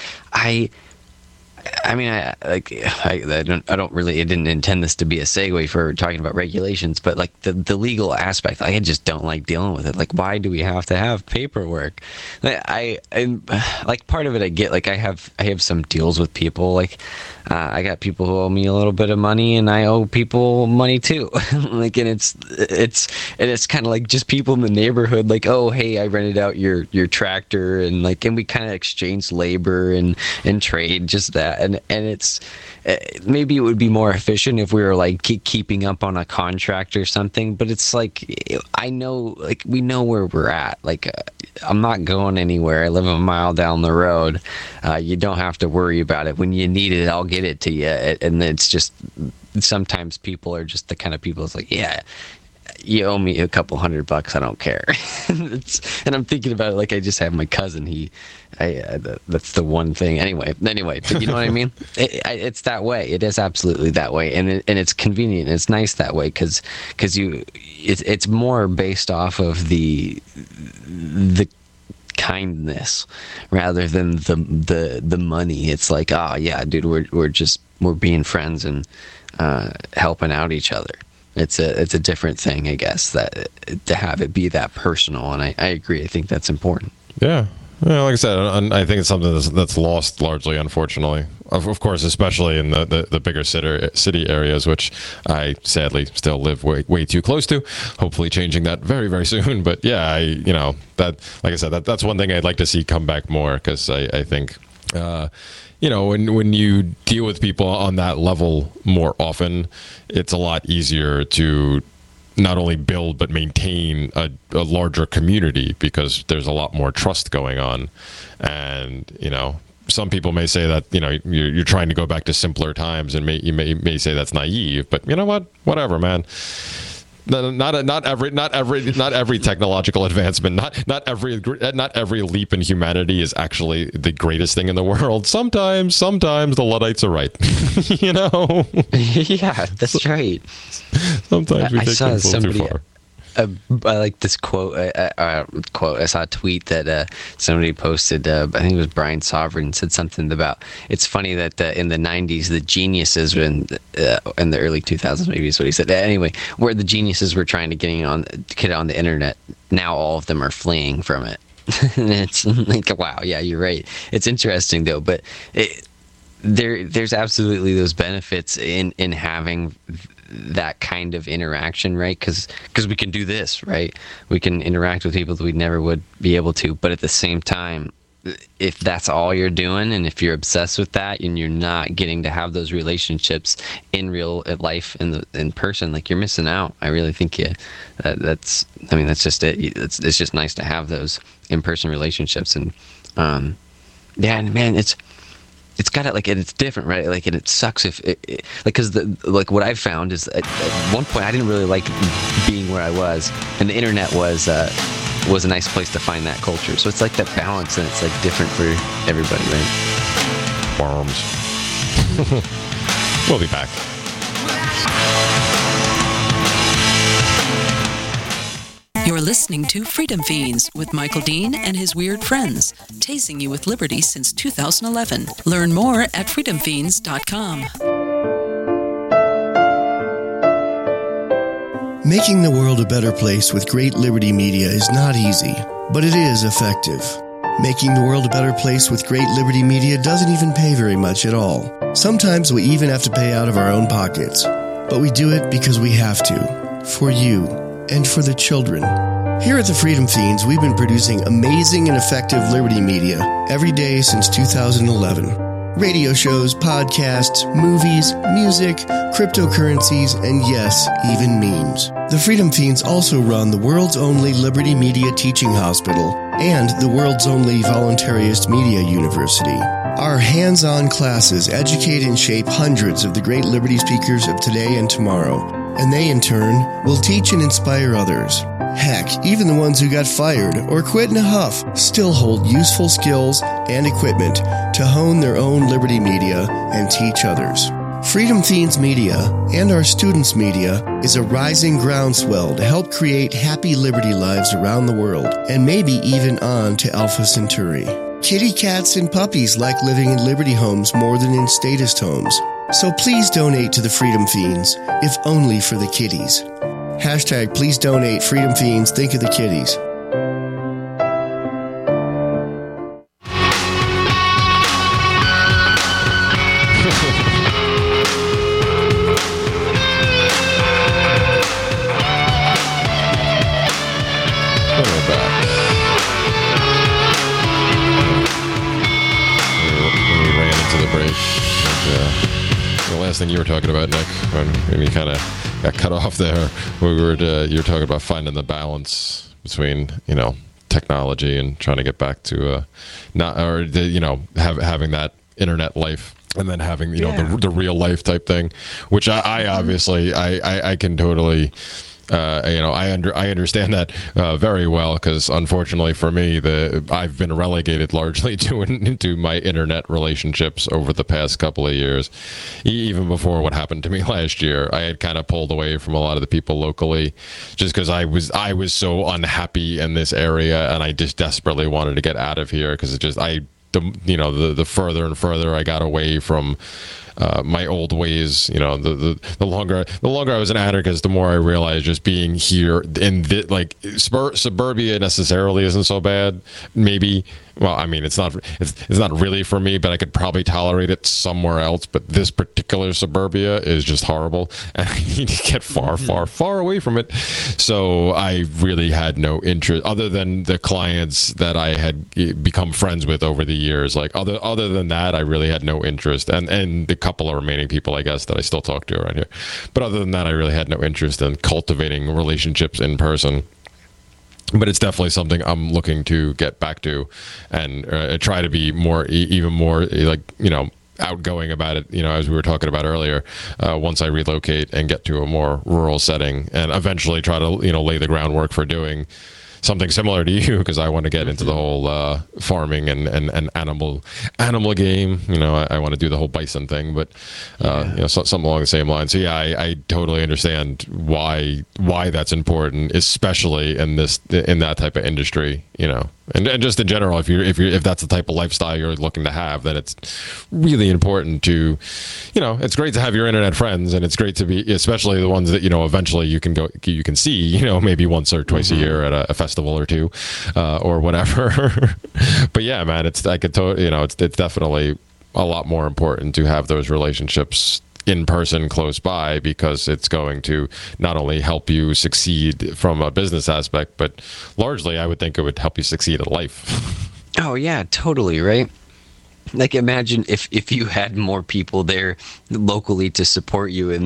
didn't intend this to be a segue for talking about regulations, but like the legal aspect, I just don't like dealing with it. Like, why do we have to have paperwork? I like part of it I get. Like I have some deals with people. Like I got people who owe me a little bit of money, and I owe people money too. Like, and it's kind of like just people in the neighborhood. Like, oh hey, I rented out your tractor, and we kind of exchange labor and trade just that. And it's maybe it would be more efficient if we were like keeping up on a contract or something, but it's like I know, like we know where we're at. Like I'm not going anywhere. I live a mile down the road. You don't have to worry about it. When you need it, I'll get it to you. And it's just sometimes people are just the kind of people it's like, yeah, you owe me a couple $100. I don't care. And I'm thinking about it like I just have my cousin. That's the one thing. Anyway, but you know what I mean? It's that way. It is absolutely that way, and it's convenient. It's nice that way because it's more based off of the kindness rather than the money. It's like, oh yeah, dude, we're being friends and helping out each other. It's a different thing, I guess, that to have it be that personal, and I agree. I think that's important. Yeah. Yeah, like I said, I think it's something that's lost largely, unfortunately. Of course, especially in the bigger city areas, which I sadly still live way too close to. Hopefully, changing that very, very soon. But yeah, that, like I said, that's one thing I'd like to see come back more, because I think. When you deal with people on that level more often, it's a lot easier to not only build but maintain a larger community, because there's a lot more trust going on. And some people may say that you're trying to go back to simpler times, and you may say that's naive, but you know what, whatever, man. Not every technological advancement, not every leap in humanity is actually the greatest thing in the world. Sometimes the Luddites are right. Yeah, that's right. Sometimes we take things a little too far. I like this quote. I saw a tweet that somebody posted. I think it was Brian Sovereign said something about. It's funny that in the '90s, the geniuses in the early 2000s, maybe is what he said. Anyway, where the geniuses were trying to get on the internet, now all of them are fleeing from it. And it's like, wow, yeah, you're right. It's interesting though, but there's absolutely those benefits in having that kind of interaction, right? Because we can do this, right? We can interact with people that we never would be able to. But at the same time, if that's all you're doing, and if you're obsessed with that, and you're not getting to have those relationships in real life, in person, like, you're missing out. I really think that's just it. It's just nice to have those in-person relationships, and yeah, and man, it's got it, like, and it's different, right? Like, and it sucks if because what I've found is at one point I didn't really like being where I was, and the internet was a nice place to find that culture. So it's like that balance, and it's like different for everybody, right? Worms. We'll be back. You're listening to Freedom Fiends with Michael Dean and his weird friends, tasing you with liberty since 2011. Learn more at freedomfiends.com. Making the world a better place with Great Liberty Media is not easy, but it is effective. Making the world a better place with Great Liberty Media doesn't even pay very much at all. Sometimes we even have to pay out of our own pockets, but we do it because we have to, for you, and for the children. Here at the Freedom Fiends, we've been producing amazing and effective Liberty Media every day since 2011. Radio shows, podcasts, movies, music, cryptocurrencies, and yes, even memes. The Freedom Fiends also run the world's only Liberty Media Teaching Hospital and the world's only voluntarist media university. Our hands-on classes educate and shape hundreds of the great Liberty speakers of today and tomorrow, and they, in turn, will teach and inspire others. Heck, even the ones who got fired or quit in a huff still hold useful skills and equipment to hone their own Liberty Media and teach others. Freedom Fiends Media and our students' media is a rising groundswell to help create happy Liberty lives around the world, and maybe even on to Alpha Centauri. Kitty cats and puppies like living in Liberty homes more than in statist homes. So please donate to the Freedom Fiends, if only for the kitties. Hashtag please donate Freedom Fiends, think of the kitties. We're back. We ran into the break. And, the last thing you were talking about, Nick, when you kind of got cut off there, we were you were talking about finding the balance between technology and trying to get back to having that internet life, and then having the real life type thing, which I obviously I can totally. I understand that very well, because unfortunately for me, I've been relegated largely to my internet relationships over the past couple of years. Even before what happened to me last year, I had kind of pulled away from a lot of the people locally, just because I was so unhappy in this area, and I just desperately wanted to get out of here, because the further and further I got away from my old ways, the longer I was an anarchist, the more I realized just being here in suburbia necessarily isn't so bad. Maybe, well, I mean, it's not really for me, but I could probably tolerate it somewhere else. But this particular suburbia is just horrible, and I need to get far, far, far away from it. So I really had no interest, other than the clients that I had become friends with over the years. Like other than that, I really had no interest, and the couple of remaining people, I guess, that I still talk to around here. But other than that, I really had no interest in cultivating relationships in person. But it's definitely something I'm looking to get back to, and try to be even more outgoing about it, as we were talking about earlier, once I relocate and get to a more rural setting, and eventually try to lay the groundwork for doing something similar to you, because I want to get into the whole farming and animal game. I want to do the whole bison thing, but something along the same line. So yeah, I totally understand why that's important, especially in that type of industry. And just in general, if that's the type of lifestyle you're looking to have, then it's really important to, it's great to have your internet friends, and it's great to be, especially the ones that eventually you can see, maybe once or twice a year at a festival or two, or whatever. But yeah, man, it's definitely a lot more important to have those relationships in person close by, because it's going to not only help you succeed from a business aspect, but largely I would think it would help you succeed in life. Oh yeah, totally, right? Like, imagine if you had more people there locally to support you in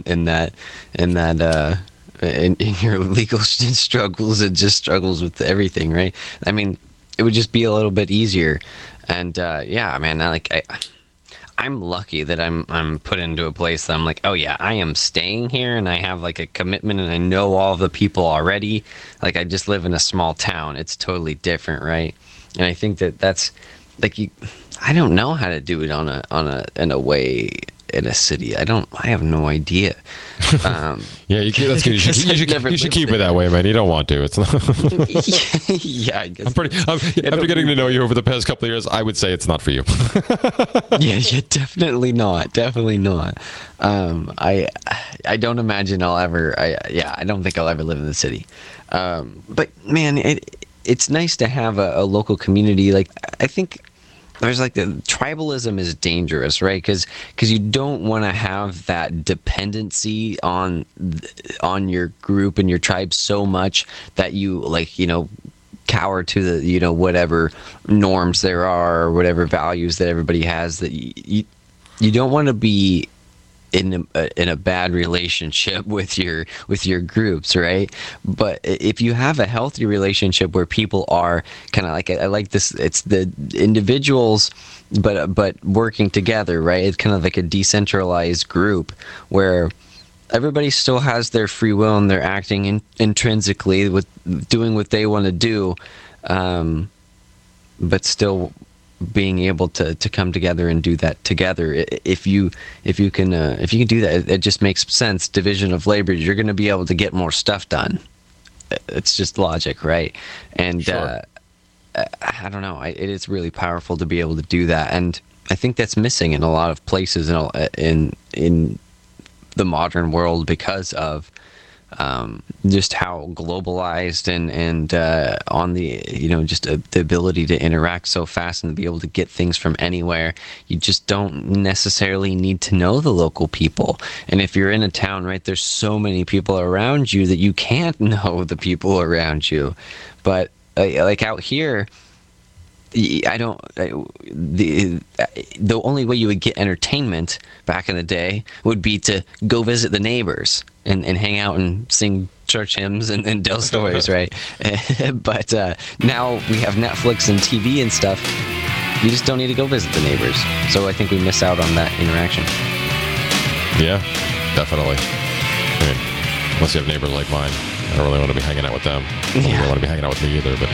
your legal struggles and just struggles with everything, right? I mean, it would just be a little bit easier. And yeah, man, I'm lucky that I'm put into a place that I'm like, oh yeah, I am staying here, and I have like a commitment, and I know all the people already. Like, I just live in a small town. It's totally different, right? And I think that's like, I don't know how to do it in a way in a city. I have no idea. Yeah, that's good. You should keep it that way, man. You don't want to. It's not. Yeah, I guess. After getting to know you over the past couple of years, I would say it's not for you. Yeah, definitely not. Definitely not. I don't imagine I'll ever. I don't think I'll ever live in the city. But man, it's nice to have a local community. Like, I think there's like the tribalism is dangerous, right? Because you don't want to have that dependency on your group and your tribe so much that you, like, you know, cower to the, you know, whatever norms there are or whatever values that everybody has, that you don't want to be in a bad relationship with your groups, right? But if you have a healthy relationship where people are kind of like, I like this, it's the individuals but working together, right? It's kind of like a decentralized group where everybody still has their free will and they're acting intrinsically with doing what they want to do, but still being able to come together and do that together. If you can do that, it just makes sense. Division of labor, you're going to be able to get more stuff done. It's just logic, right? And sure. I don't know. It is really powerful to be able to do that, and I think that's missing in a lot of places in the modern world because of just how globalized and on the, you know, just the ability to interact so fast and to be able to get things from anywhere. You just don't necessarily need to know the local people. And if you're in a town, right, there's so many people around you that you can't know the people around you. But like out here, the only way you would get entertainment back in the day would be to go visit the neighbors and hang out and sing church hymns and tell stories, right? But now we have Netflix and TV and stuff. You just don't need to go visit the neighbors. So I think we miss out on that interaction. Yeah, definitely. I mean, unless you have neighbors like mine. I don't really want to be hanging out with them. I don't really want to be hanging out with me either, but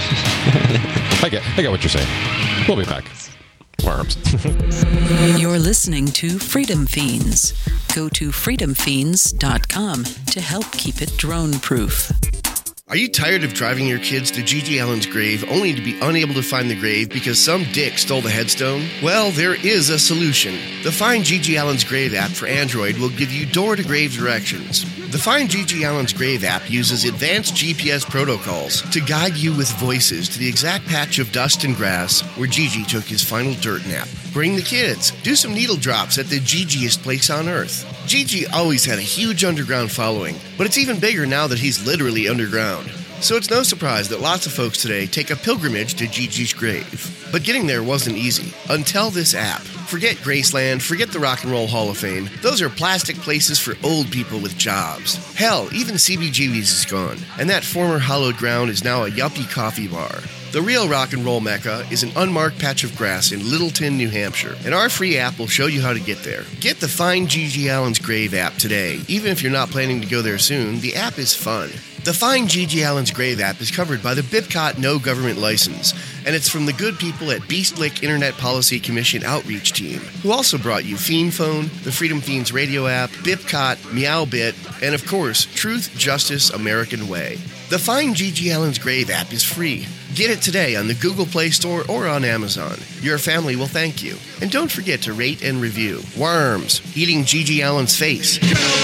I get what you're saying. We'll be back. Worms. You're listening to Freedom Fiends. Go to freedomfiends.com to help keep it drone-proof. Are you tired of driving your kids to Gigi Allen's grave only to be unable to find the grave because some dick stole the headstone? Well, there is a solution. The Find Gigi Allen's Grave app for Android will give you door-to-grave directions. The Find Gigi Allen's Grave app uses advanced GPS protocols to guide you with voices to the exact patch of dust and grass where Gigi took his final dirt nap. Bring the kids. Do some needle drops at the Gigiest place on earth. Gigi always had a huge underground following, but it's even bigger now that he's literally underground. So it's no surprise that lots of folks today take a pilgrimage to Gigi's grave. But getting there wasn't easy until this app. Forget Graceland, forget the Rock and Roll Hall of Fame. Those are plastic places for old people with jobs. Hell, even CBGB's is gone, and that former hallowed ground is now a yuppie coffee bar. The real rock and roll mecca is an unmarked patch of grass in Littleton, New Hampshire, and our free app will show you how to get there. Get the Find Gigi Allen's Grave app today. Even if you're not planning to go there soon, the app is fun. The Find Gigi Allen's Grave app is covered by the BIPCOT No Government License, and it's from the good people at Beastlick Internet Policy Commission Outreach Team, who also brought you Fiend Phone, the Freedom Fiends radio app, BIPCOT, Meowbit, and of course, Truth, Justice, American Way. The Find Gigi Allen's Grave app is free. Get it today on the Google Play Store or on Amazon. Your family will thank you. And don't forget to rate and review. Worms, eating Gigi Allen's face.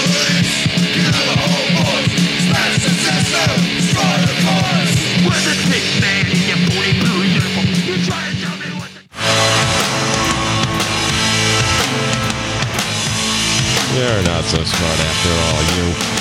You're not so smart after all, you.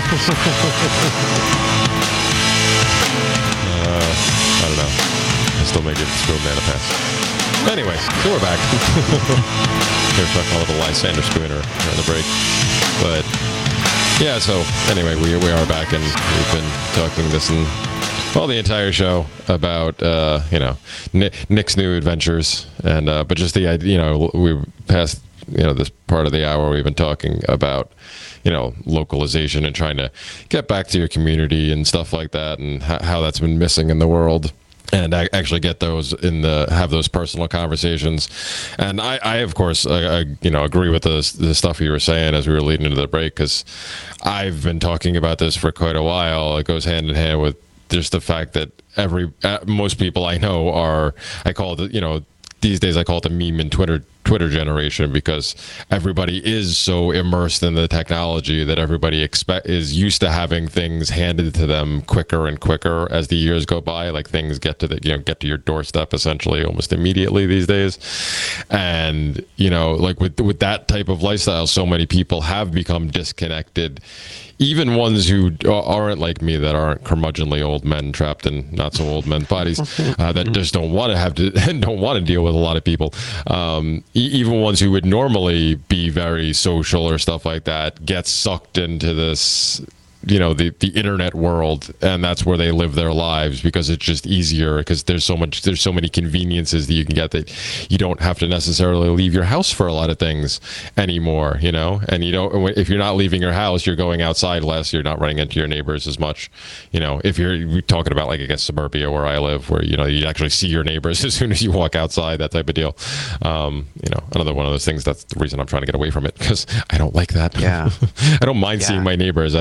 I don't know. I still may give the Screw Manifest. Anyways, so we're back. Here's talking a little Lysander Spooner on the break. But, yeah, so anyway, we are back, and we've been talking this and well, the entire show about, Nick's new adventures. And, but just the, we passed, this part of the hour we've been talking about, localization and trying to get back to your community and stuff like that, and how that's been missing in the world. and I actually get have those personal conversations. And I of course, agree with the stuff you were saying as we were leading into the break, because I've been talking about this for quite a while. It goes hand in hand with just the fact that most people I know I call it, these days I call it the meme and Twitter generation, because everybody is so immersed in the technology that everybody is used to having things handed to them quicker and quicker as the years go by. Like things get to your doorstep essentially almost immediately these days. And like with that type of lifestyle, so many people have become disconnected. Even ones who aren't like me, that aren't curmudgeonly old men trapped in not so old men's bodies, that just don't want to deal with a lot of people. Even ones who would normally be very social or stuff like that get sucked into this, the internet world, and that's where they live their lives, because it's just easier, because there's so many conveniences that you can get, that you don't have to necessarily leave your house for a lot of things anymore, and if you're not leaving your house, you're going outside less, you're not running into your neighbors as much, if you're talking about, like, I guess suburbia where I live, where you actually see your neighbors as soon as you walk outside, that type of deal. Another one of those things, that's the reason I'm trying to get away from it, because I don't like that. Yeah. I don't mind seeing my neighbors.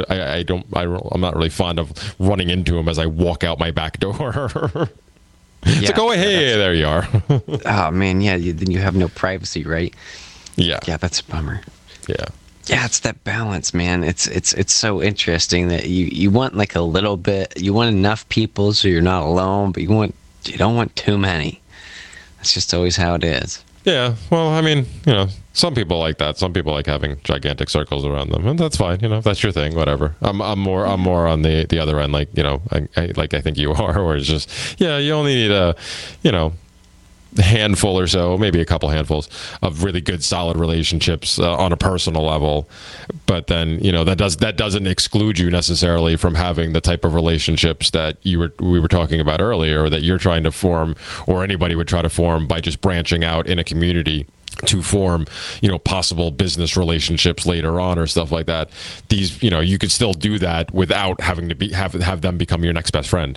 I'm not really fond of running into them as I walk out my back door. It's like, oh, hey, there you are. Oh man, yeah. Then you have no privacy, right? Yeah. Yeah, that's a bummer. Yeah. Yeah, it's that balance, man. It's so interesting that you want like a little bit. You want enough people so you're not alone, but you don't want too many. That's just always how it is. Yeah, well, I mean, some people like that. Some people like having gigantic circles around them, and that's fine. If that's your thing, whatever. I'm more on the other end, like, I think you are, where it's just, you only need a handful or so, maybe a couple handfuls of really good, solid relationships on a personal level. But then, that doesn't exclude you necessarily from having the type of relationships that we were talking about earlier, or that you're trying to form, or anybody would try to form, by just branching out in a community to form, possible business relationships later on, or stuff like that. These, you could still do that without having to have them become your next best friend.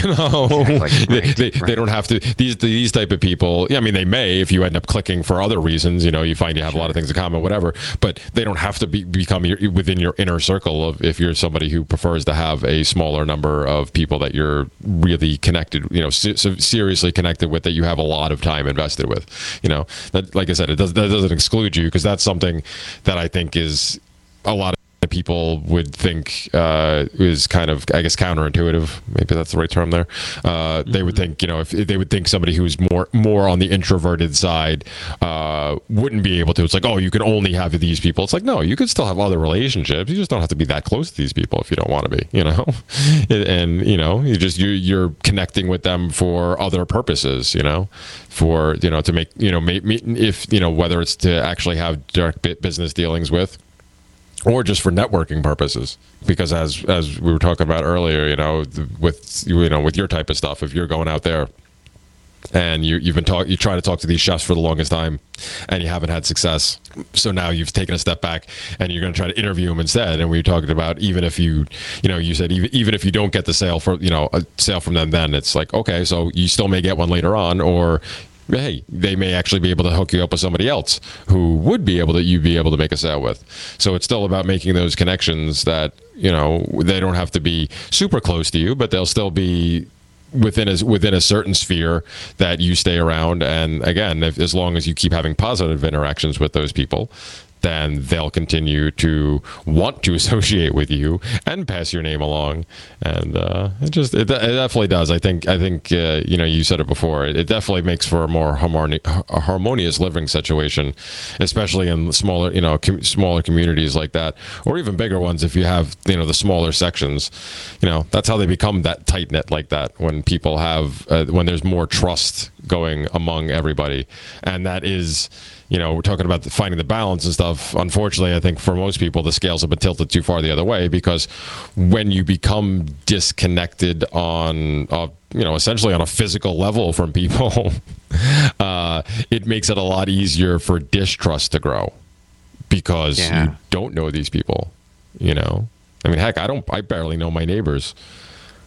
Exactly. They don't have to. These type of people. I mean, they may, if you end up clicking for other reasons. You find you have a lot of things in common, whatever. But they don't have to become within your inner circle of, if you're somebody who prefers to have a smaller number of people that you're really connected, seriously connected with, that you have a lot of time invested with. That, like I said, that doesn't exclude you, because that's something that I think is a lot of people would think is kind of, I guess, counterintuitive. Maybe that's the right term there. They would think, if they would think somebody who's more on the introverted side wouldn't be able to. It's like, oh, you can only have these people. It's like, no, you could still have other relationships. You just don't have to be that close to these people if you don't want to be. And you're connecting with them for other purposes. For to make if whether it's to actually have direct business dealings with, or just for networking purposes. Because as we were talking about earlier, with your type of stuff, if you're going out there and you try to talk to these chefs for the longest time and you haven't had success, so now you've taken a step back and you're going to try to interview them instead. And we were talking about, even if you said even if you don't get the sale for a sale from them, then it's like, okay, so you still may get one later on, or hey, they may actually be able to hook you up with somebody else who would be able to make a sale with. So it's still about making those connections that, they don't have to be super close to you, but they'll still be within a certain sphere that you stay around. And again, as long as you keep having positive interactions with those people, then they'll continue to want to associate with you and pass your name along. And it definitely does. I think you said it before. It definitely makes for a more harmonious living situation, especially in smaller communities like that, or even bigger ones. If you have the smaller sections, that's how they become that tight knit like that. When people have when there's more trust going among everybody, and that is. We're talking about finding the balance and stuff. Unfortunately, I think for most people, the scales have been tilted too far the other way, because when you become disconnected on, essentially on a physical level from people, it makes it a lot easier for distrust to grow, because you don't know these people. I mean, heck, I barely know my neighbors.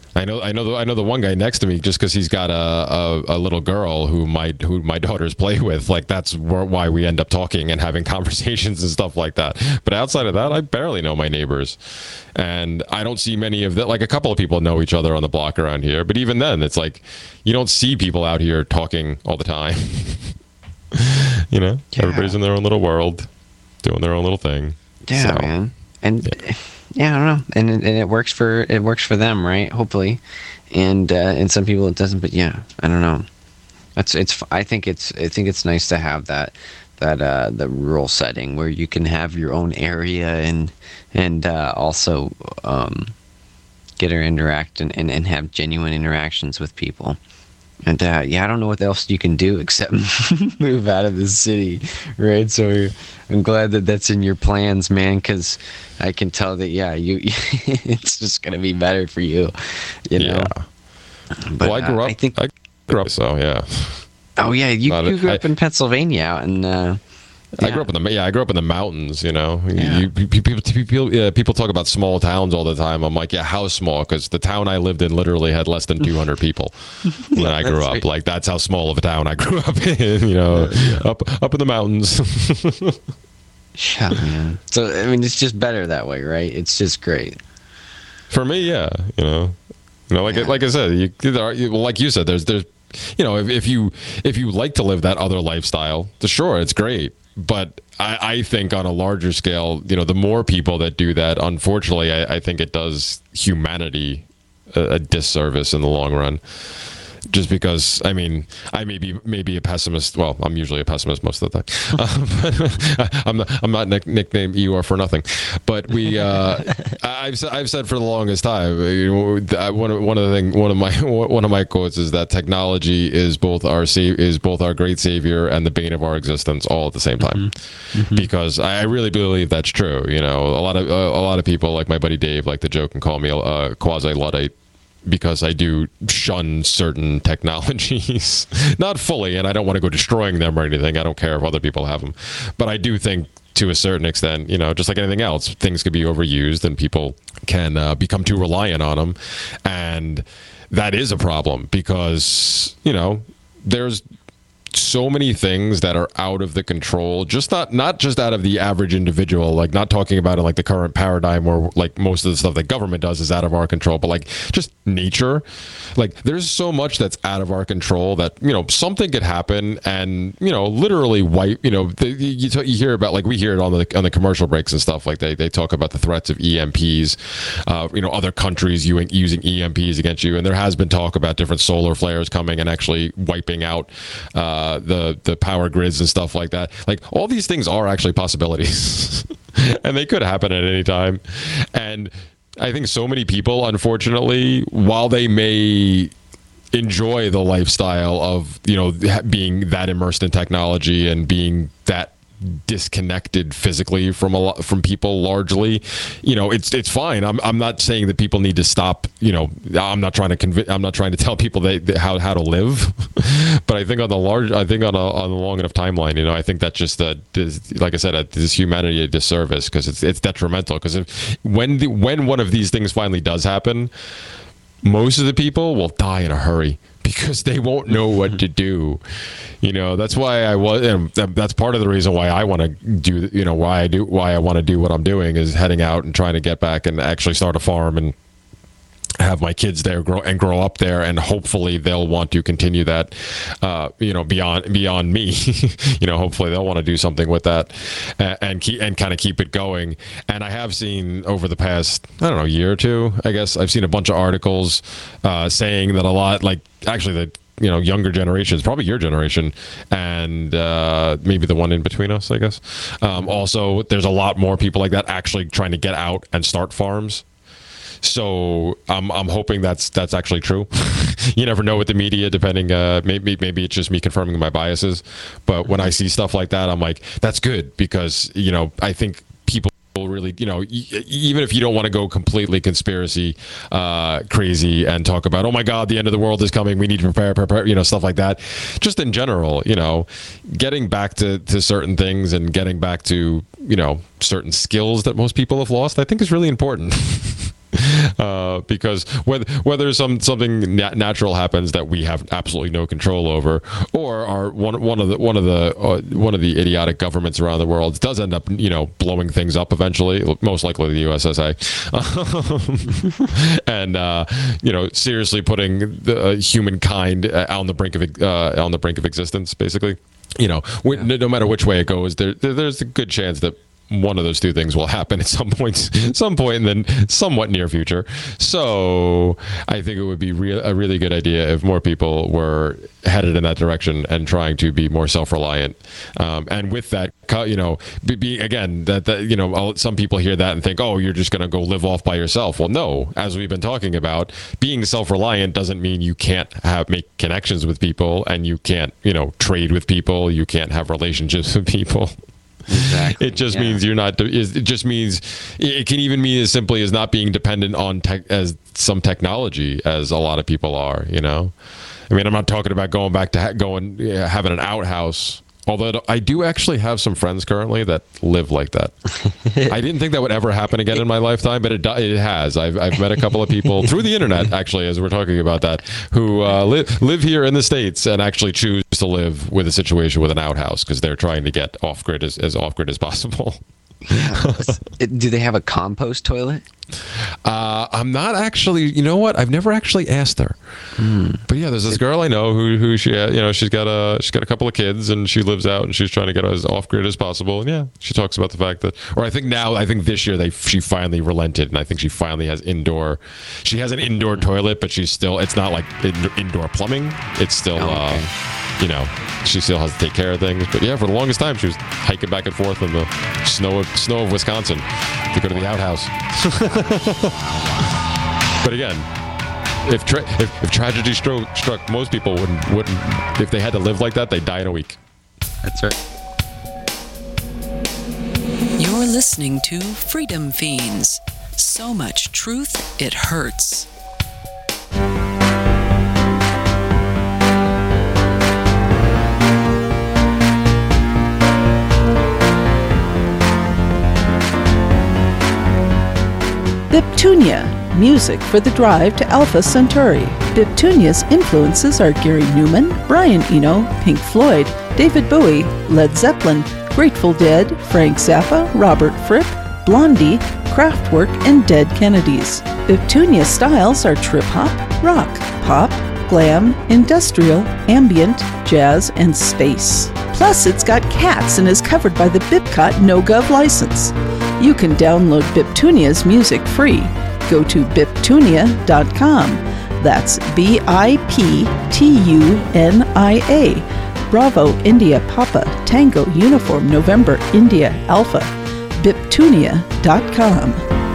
I know the one guy next to me, just because he's got a little girl who my daughters play with. Like, that's why we end up talking and having conversations and stuff like that. But outside of that, I barely know my neighbors, and I don't see many of that. Like, a couple of people know each other on the block around here, but even then, it's like you don't see people out here talking all the time. You know, everybody's in their own little world, doing their own little thing. Yeah, so, man. And yeah, I don't know. And it works for them, right? Hopefully. And some people it doesn't, but yeah, I don't know. I think it's nice to have that the rural setting where you can have your own area and also get to interact and have genuine interactions with people. And yeah, I don't know what else you can do except move out of the city, right? So I'm glad that that's in your plans, man, because I can tell that, yeah, it's just going to be better for you, you know? But, well, I grew up, so yeah. Oh, yeah, you grew up in Pennsylvania out in... I grew up in the mountains, you know. Yeah. People talk about small towns all the time. I'm like, yeah, how small? Because the town I lived in literally had less than 200 people when I grew up. Right. Like, that's how small of a town I grew up in, you know, up in the mountains. Yeah, man. So, I mean, it's just better that way, right? It's just great. For me, yeah, you know, like I said, like you said, there's you know, if you like to live that other lifestyle, sure, it's great. But I think on a larger scale, you know, the more people that do that, unfortunately, I think it does humanity a disservice in the long run. Just because, I mean, I may be a pessimist. Well, I'm usually a pessimist most of the time. I'm not nicknamed Eeyore for nothing. But I've said for the longest time, one of my quotes is that technology is both our great savior and the bane of our existence all at the same time. Mm-hmm. Because I really believe that's true. You know, a lot of people, like my buddy Dave, like to joke and call me a quasi-Luddite, because I do shun certain technologies, not fully, and I don't want to go destroying them or anything. I don't care if other people have them, but I do think to a certain extent, you know, just like anything else, things could be overused and people can become too reliant on them, and that is a problem because, you know, there's so many things that are out of the control, just not just out of the average individual, like not talking about it like the current paradigm where like most of the stuff that government does is out of our control, but like just nature, like there's so much that's out of our control that, you know, something could happen and, you know, literally wipe, you know, you hear about, like we hear it on the commercial breaks and stuff, like they talk about the threats of EMPs, you know, other countries using EMPs against you, and there has been talk about different solar flares coming and actually wiping out the power grids and stuff like that. Like all these things are actually possibilities and they could happen at any time. And I think so many people, unfortunately, while they may enjoy the lifestyle of, you know, being that immersed in technology and being that disconnected physically from people largely, you know, it's fine. I'm not saying that people need to stop, you know, I'm not trying to tell people how to live, but I think on the long enough timeline, you know, I think that's just like I said, this humanity a disservice, because it's detrimental, because when one of these things finally does happen, most of the people will die in a hurry because they won't know what to do. You know, that's why that's part of the reason why I want to do, you know, why I want to do what I'm doing, is heading out and trying to get back and actually start a farm and have my kids there grow up there, and hopefully they'll want to continue that, you know, beyond me. You know, hopefully they'll want to do something with that and kind of keep it going. And I have seen over the past, I don't know, year or two, I guess, I've seen a bunch of articles saying that a lot, like actually the, you know, younger generations, probably your generation, and maybe the one in between us, I guess. Also, there's a lot more people like that actually trying to get out and start farms. So I'm hoping that's actually true. You never know with the media, depending. Maybe it's just me confirming my biases. But when I see stuff like that, I'm like, that's good, because, you know, I think people really, you know, even if you don't want to go completely conspiracy crazy and talk about, oh my God, the end of the world is coming, we need to prepare, you know, stuff like that. Just in general, you know, getting back to certain things and getting back to, you know, certain skills that most people have lost, I think is really important. Because whether something natural happens that we have absolutely no control over, or one of the idiotic governments around the world does end up blowing things up eventually, most likely the USSA, and seriously putting the humankind on the brink of existence, basically. No matter which way it goes, there's a good chance that one of those two things will happen at some point in the somewhat near future. So I think it would be a really good idea if more people were headed in that direction and trying to be more self-reliant. And with that, some people hear that and think, oh, you're just going to go live off by yourself. Well, no, as we've been talking about, being self-reliant doesn't mean you can't make connections with people, and you can't, trade with people. You can't have relationships with people. Exactly. It just means you're not. It just means it can even mean as simply as not being dependent on as some technology as a lot of people are. I mean, I'm not talking about going back to having an outhouse. Although I do actually have some friends currently that live like that. I didn't think that would ever happen again in my lifetime, but it has. I've met a couple of people through the internet, actually, as we're talking about that, who live here in the States and actually choose to live with a situation with an outhouse because they're trying to get off-grid as off-grid as possible. Yeah. Do they have a compost toilet? I'm not actually. You know what? I've never actually asked her. But yeah, there's this girl I know who she she's got a couple of kids and she lives out and she's trying to get as off grid as possible. And yeah, she talks about the fact that, or I think this year she finally relented, and I think she finally has indoor. She has an indoor toilet, but it's not like indoor plumbing. It's still she still has to take care of things. But yeah, for the longest time, she was hiking back and forth in the snow of Wisconsin to go to the outhouse. But again, if tragedy struck, most people wouldn't. If they had to live like that, they'd die in a week. That's right. You're listening to Freedom Fiends. So much truth, it hurts. Biptunia, music for the drive to Alpha Centauri. Biptunia's influences are Gary Newman, Brian Eno, Pink Floyd, David Bowie, Led Zeppelin, Grateful Dead, Frank Zappa, Robert Fripp, Blondie, Kraftwerk, and Dead Kennedys. Biptunia's styles are trip-hop, rock, pop, glam, industrial, ambient, jazz, and space. Plus, it's got cats and is covered by the Bipcot NoGov license. You can download Biptunia's music free. Go to biptunia.com. That's BIPTUNIA. Bravo, India, Papa, Tango, Uniform, November, India, Alpha. Biptunia.com.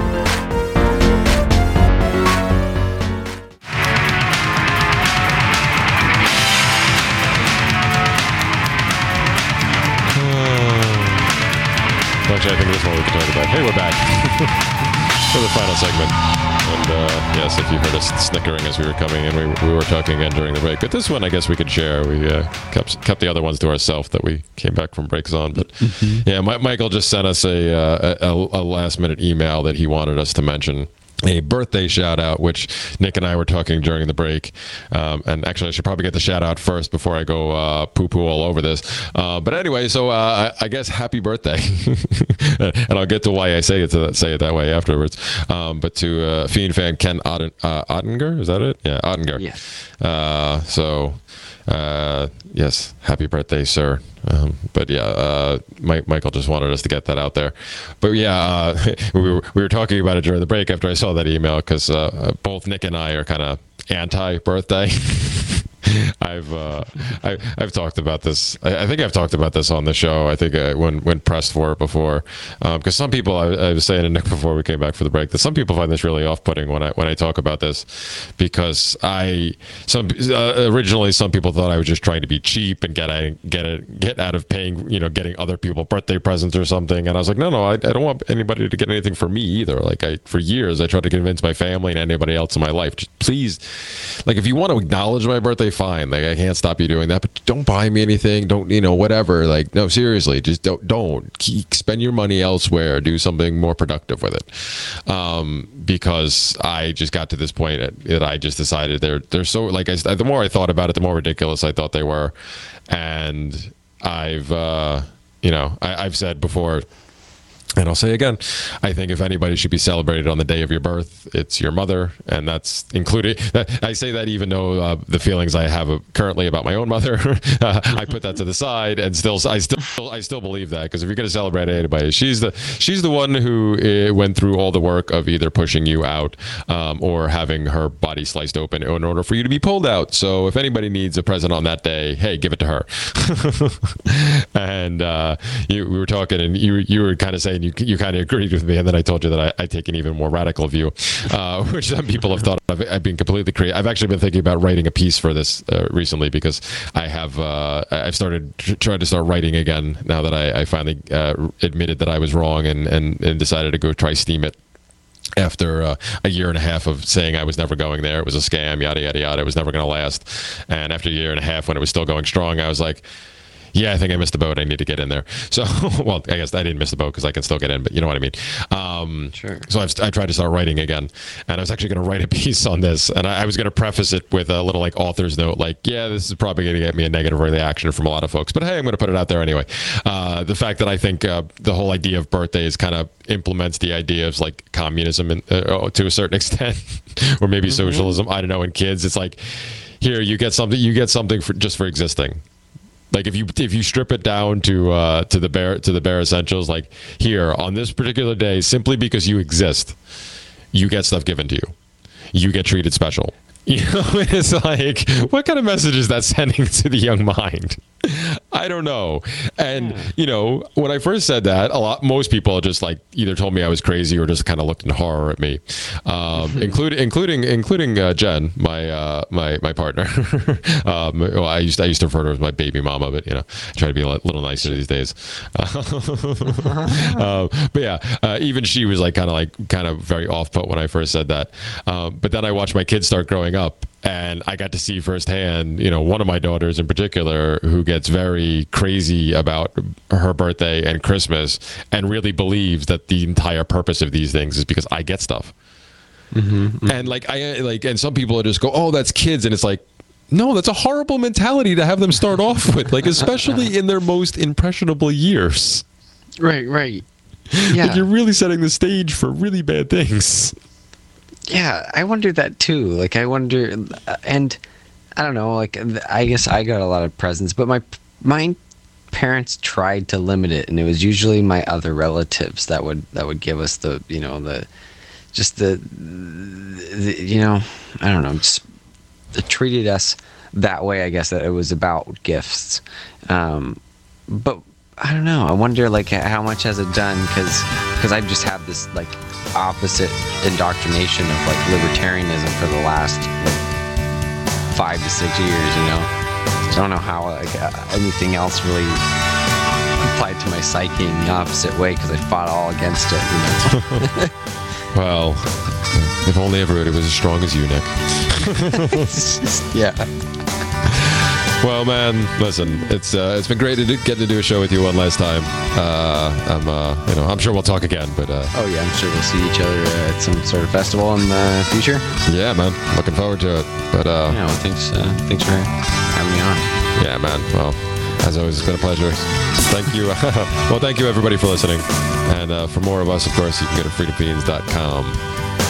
Actually, I think this one we can talk about. Hey, we're back for the final segment. And yes, if you heard us snickering as we were coming in, we were talking again during the break. But this one, I guess we could share. We kept the other ones to ourselves that we came back from breaks on. But yeah, Michael just sent us a last-minute email that he wanted us to mention. A birthday shout out, which Nick and I were talking during the break. And actually, I should probably get the shout out first before I go poo-poo all over this. But anyway, so I guess happy birthday. And I'll get to why I say it that way afterwards. But to Fiend fan Ken Ottinger, is that it? Yeah, Ottinger. Yes. Yes, happy birthday, sir. But yeah, Michael just wanted us to get that out there. But yeah, we were talking about it during the break after I saw that email because both Nick and I are kind of anti-birthday. I've talked about this. I think I've talked about this on the show. I think when pressed for it before, because some people, I was saying to Nick before we came back for the break, that some people find this really off-putting when I talk about this, because originally some people thought I was just trying to be cheap and get out of paying, getting other people birthday presents or something. And I was like, no, I don't want anybody to get anything for me either. Like for years I tried to convince my family and anybody else in my life, just please, like if you want to acknowledge my birthday, fine. Like, I can't stop you doing that, but don't buy me anything. Don't, whatever. Like, no, seriously, just don't spend your money elsewhere. Do something more productive with it. Because I just got to this point that I just decided they're so, like, the more I thought about it, the more ridiculous I thought they were. And I've said before, and I'll say again, I think if anybody should be celebrated on the day of your birth, it's your mother, and that's included. I say that even though the feelings I have currently about my own mother, I put that to the side, and I still believe that, because if you're going to celebrate anybody, she's the one who went through all the work of either pushing you out or having her body sliced open in order for you to be pulled out. So if anybody needs a present on that day, hey, give it to her. And we were talking, and you were kind of saying. You kind of agreed with me, and then I told you that I take an even more radical view, which some people have thought of. I've been completely creative. I've actually been thinking about writing a piece for this recently, because I've started trying to start writing again now that I finally admitted that I was wrong and decided to go try Steam it. After a year and a half of saying I was never going there, it was a scam, yada yada yada, it was never going to last. And after a year and a half, when it was still going strong, I was like, yeah, I think I missed the boat. I need to get in there. So, well, I guess I didn't miss the boat because I can still get in, but you know what I mean. Sure. So I tried to start writing again, and I was actually going to write a piece on this, and I was going to preface it with a little like author's note, like, yeah, this is probably going to get me a negative reaction from a lot of folks, but hey, I'm going to put it out there anyway. The fact that I think the whole idea of birthdays kind of implements the idea of like communism to a certain extent, or maybe socialism. I don't know. In kids, it's like, here, you get something for existing. Like if you strip it down to the bare essentials, like here on this particular day, simply because you exist, you get stuff given to you. You get treated special. It's like, what kind of message is that sending to the young mind? I don't know. And when I first said that, most people just like either told me I was crazy or just kind of looked in horror at me, including Jen, my partner. Well, I used to refer to her as my baby mama, but I try to be a little nicer these days. But yeah, even she was like kind of very off put when I first said that. But then I watched my kids start growing up, and I got to see firsthand, one of my daughters in particular, who gets very crazy about her birthday and Christmas and really believes that the entire purpose of these things is because I get stuff. Mm-hmm. And and some people just go, oh, that's kids. And it's like, no, that's a horrible mentality to have them start off with, like, especially in their most impressionable years. Right. Yeah. Like, you're really setting the stage for really bad things. Yeah, I wonder that too. Like, I wonder, and I don't know, like, I guess I got a lot of presents, but my parents tried to limit it, and it was usually my other relatives that would give us the I don't know, just treated us that way. I guess that it was about gifts, but I don't know. I wonder, like, how much has it done? Because I've just had this like opposite indoctrination of like libertarianism for the last 5 to 6 years. I don't know how like anything else really applied to my psyche in the opposite way, because I fought all against it. Well, if only everybody was as strong as you, Nick. Yeah. Well, man, listen, it's been great to get to do a show with you one last time. I'm sure we'll talk again, but oh yeah, I'm sure we'll see each other at some sort of festival in the future. Yeah, man, looking forward to it. But thanks for having me on. Yeah, man. Well, as always, it's been a pleasure. Thank you. Well, thank you everybody for listening. And for more of us, of course, you can go to freedomfiends.com.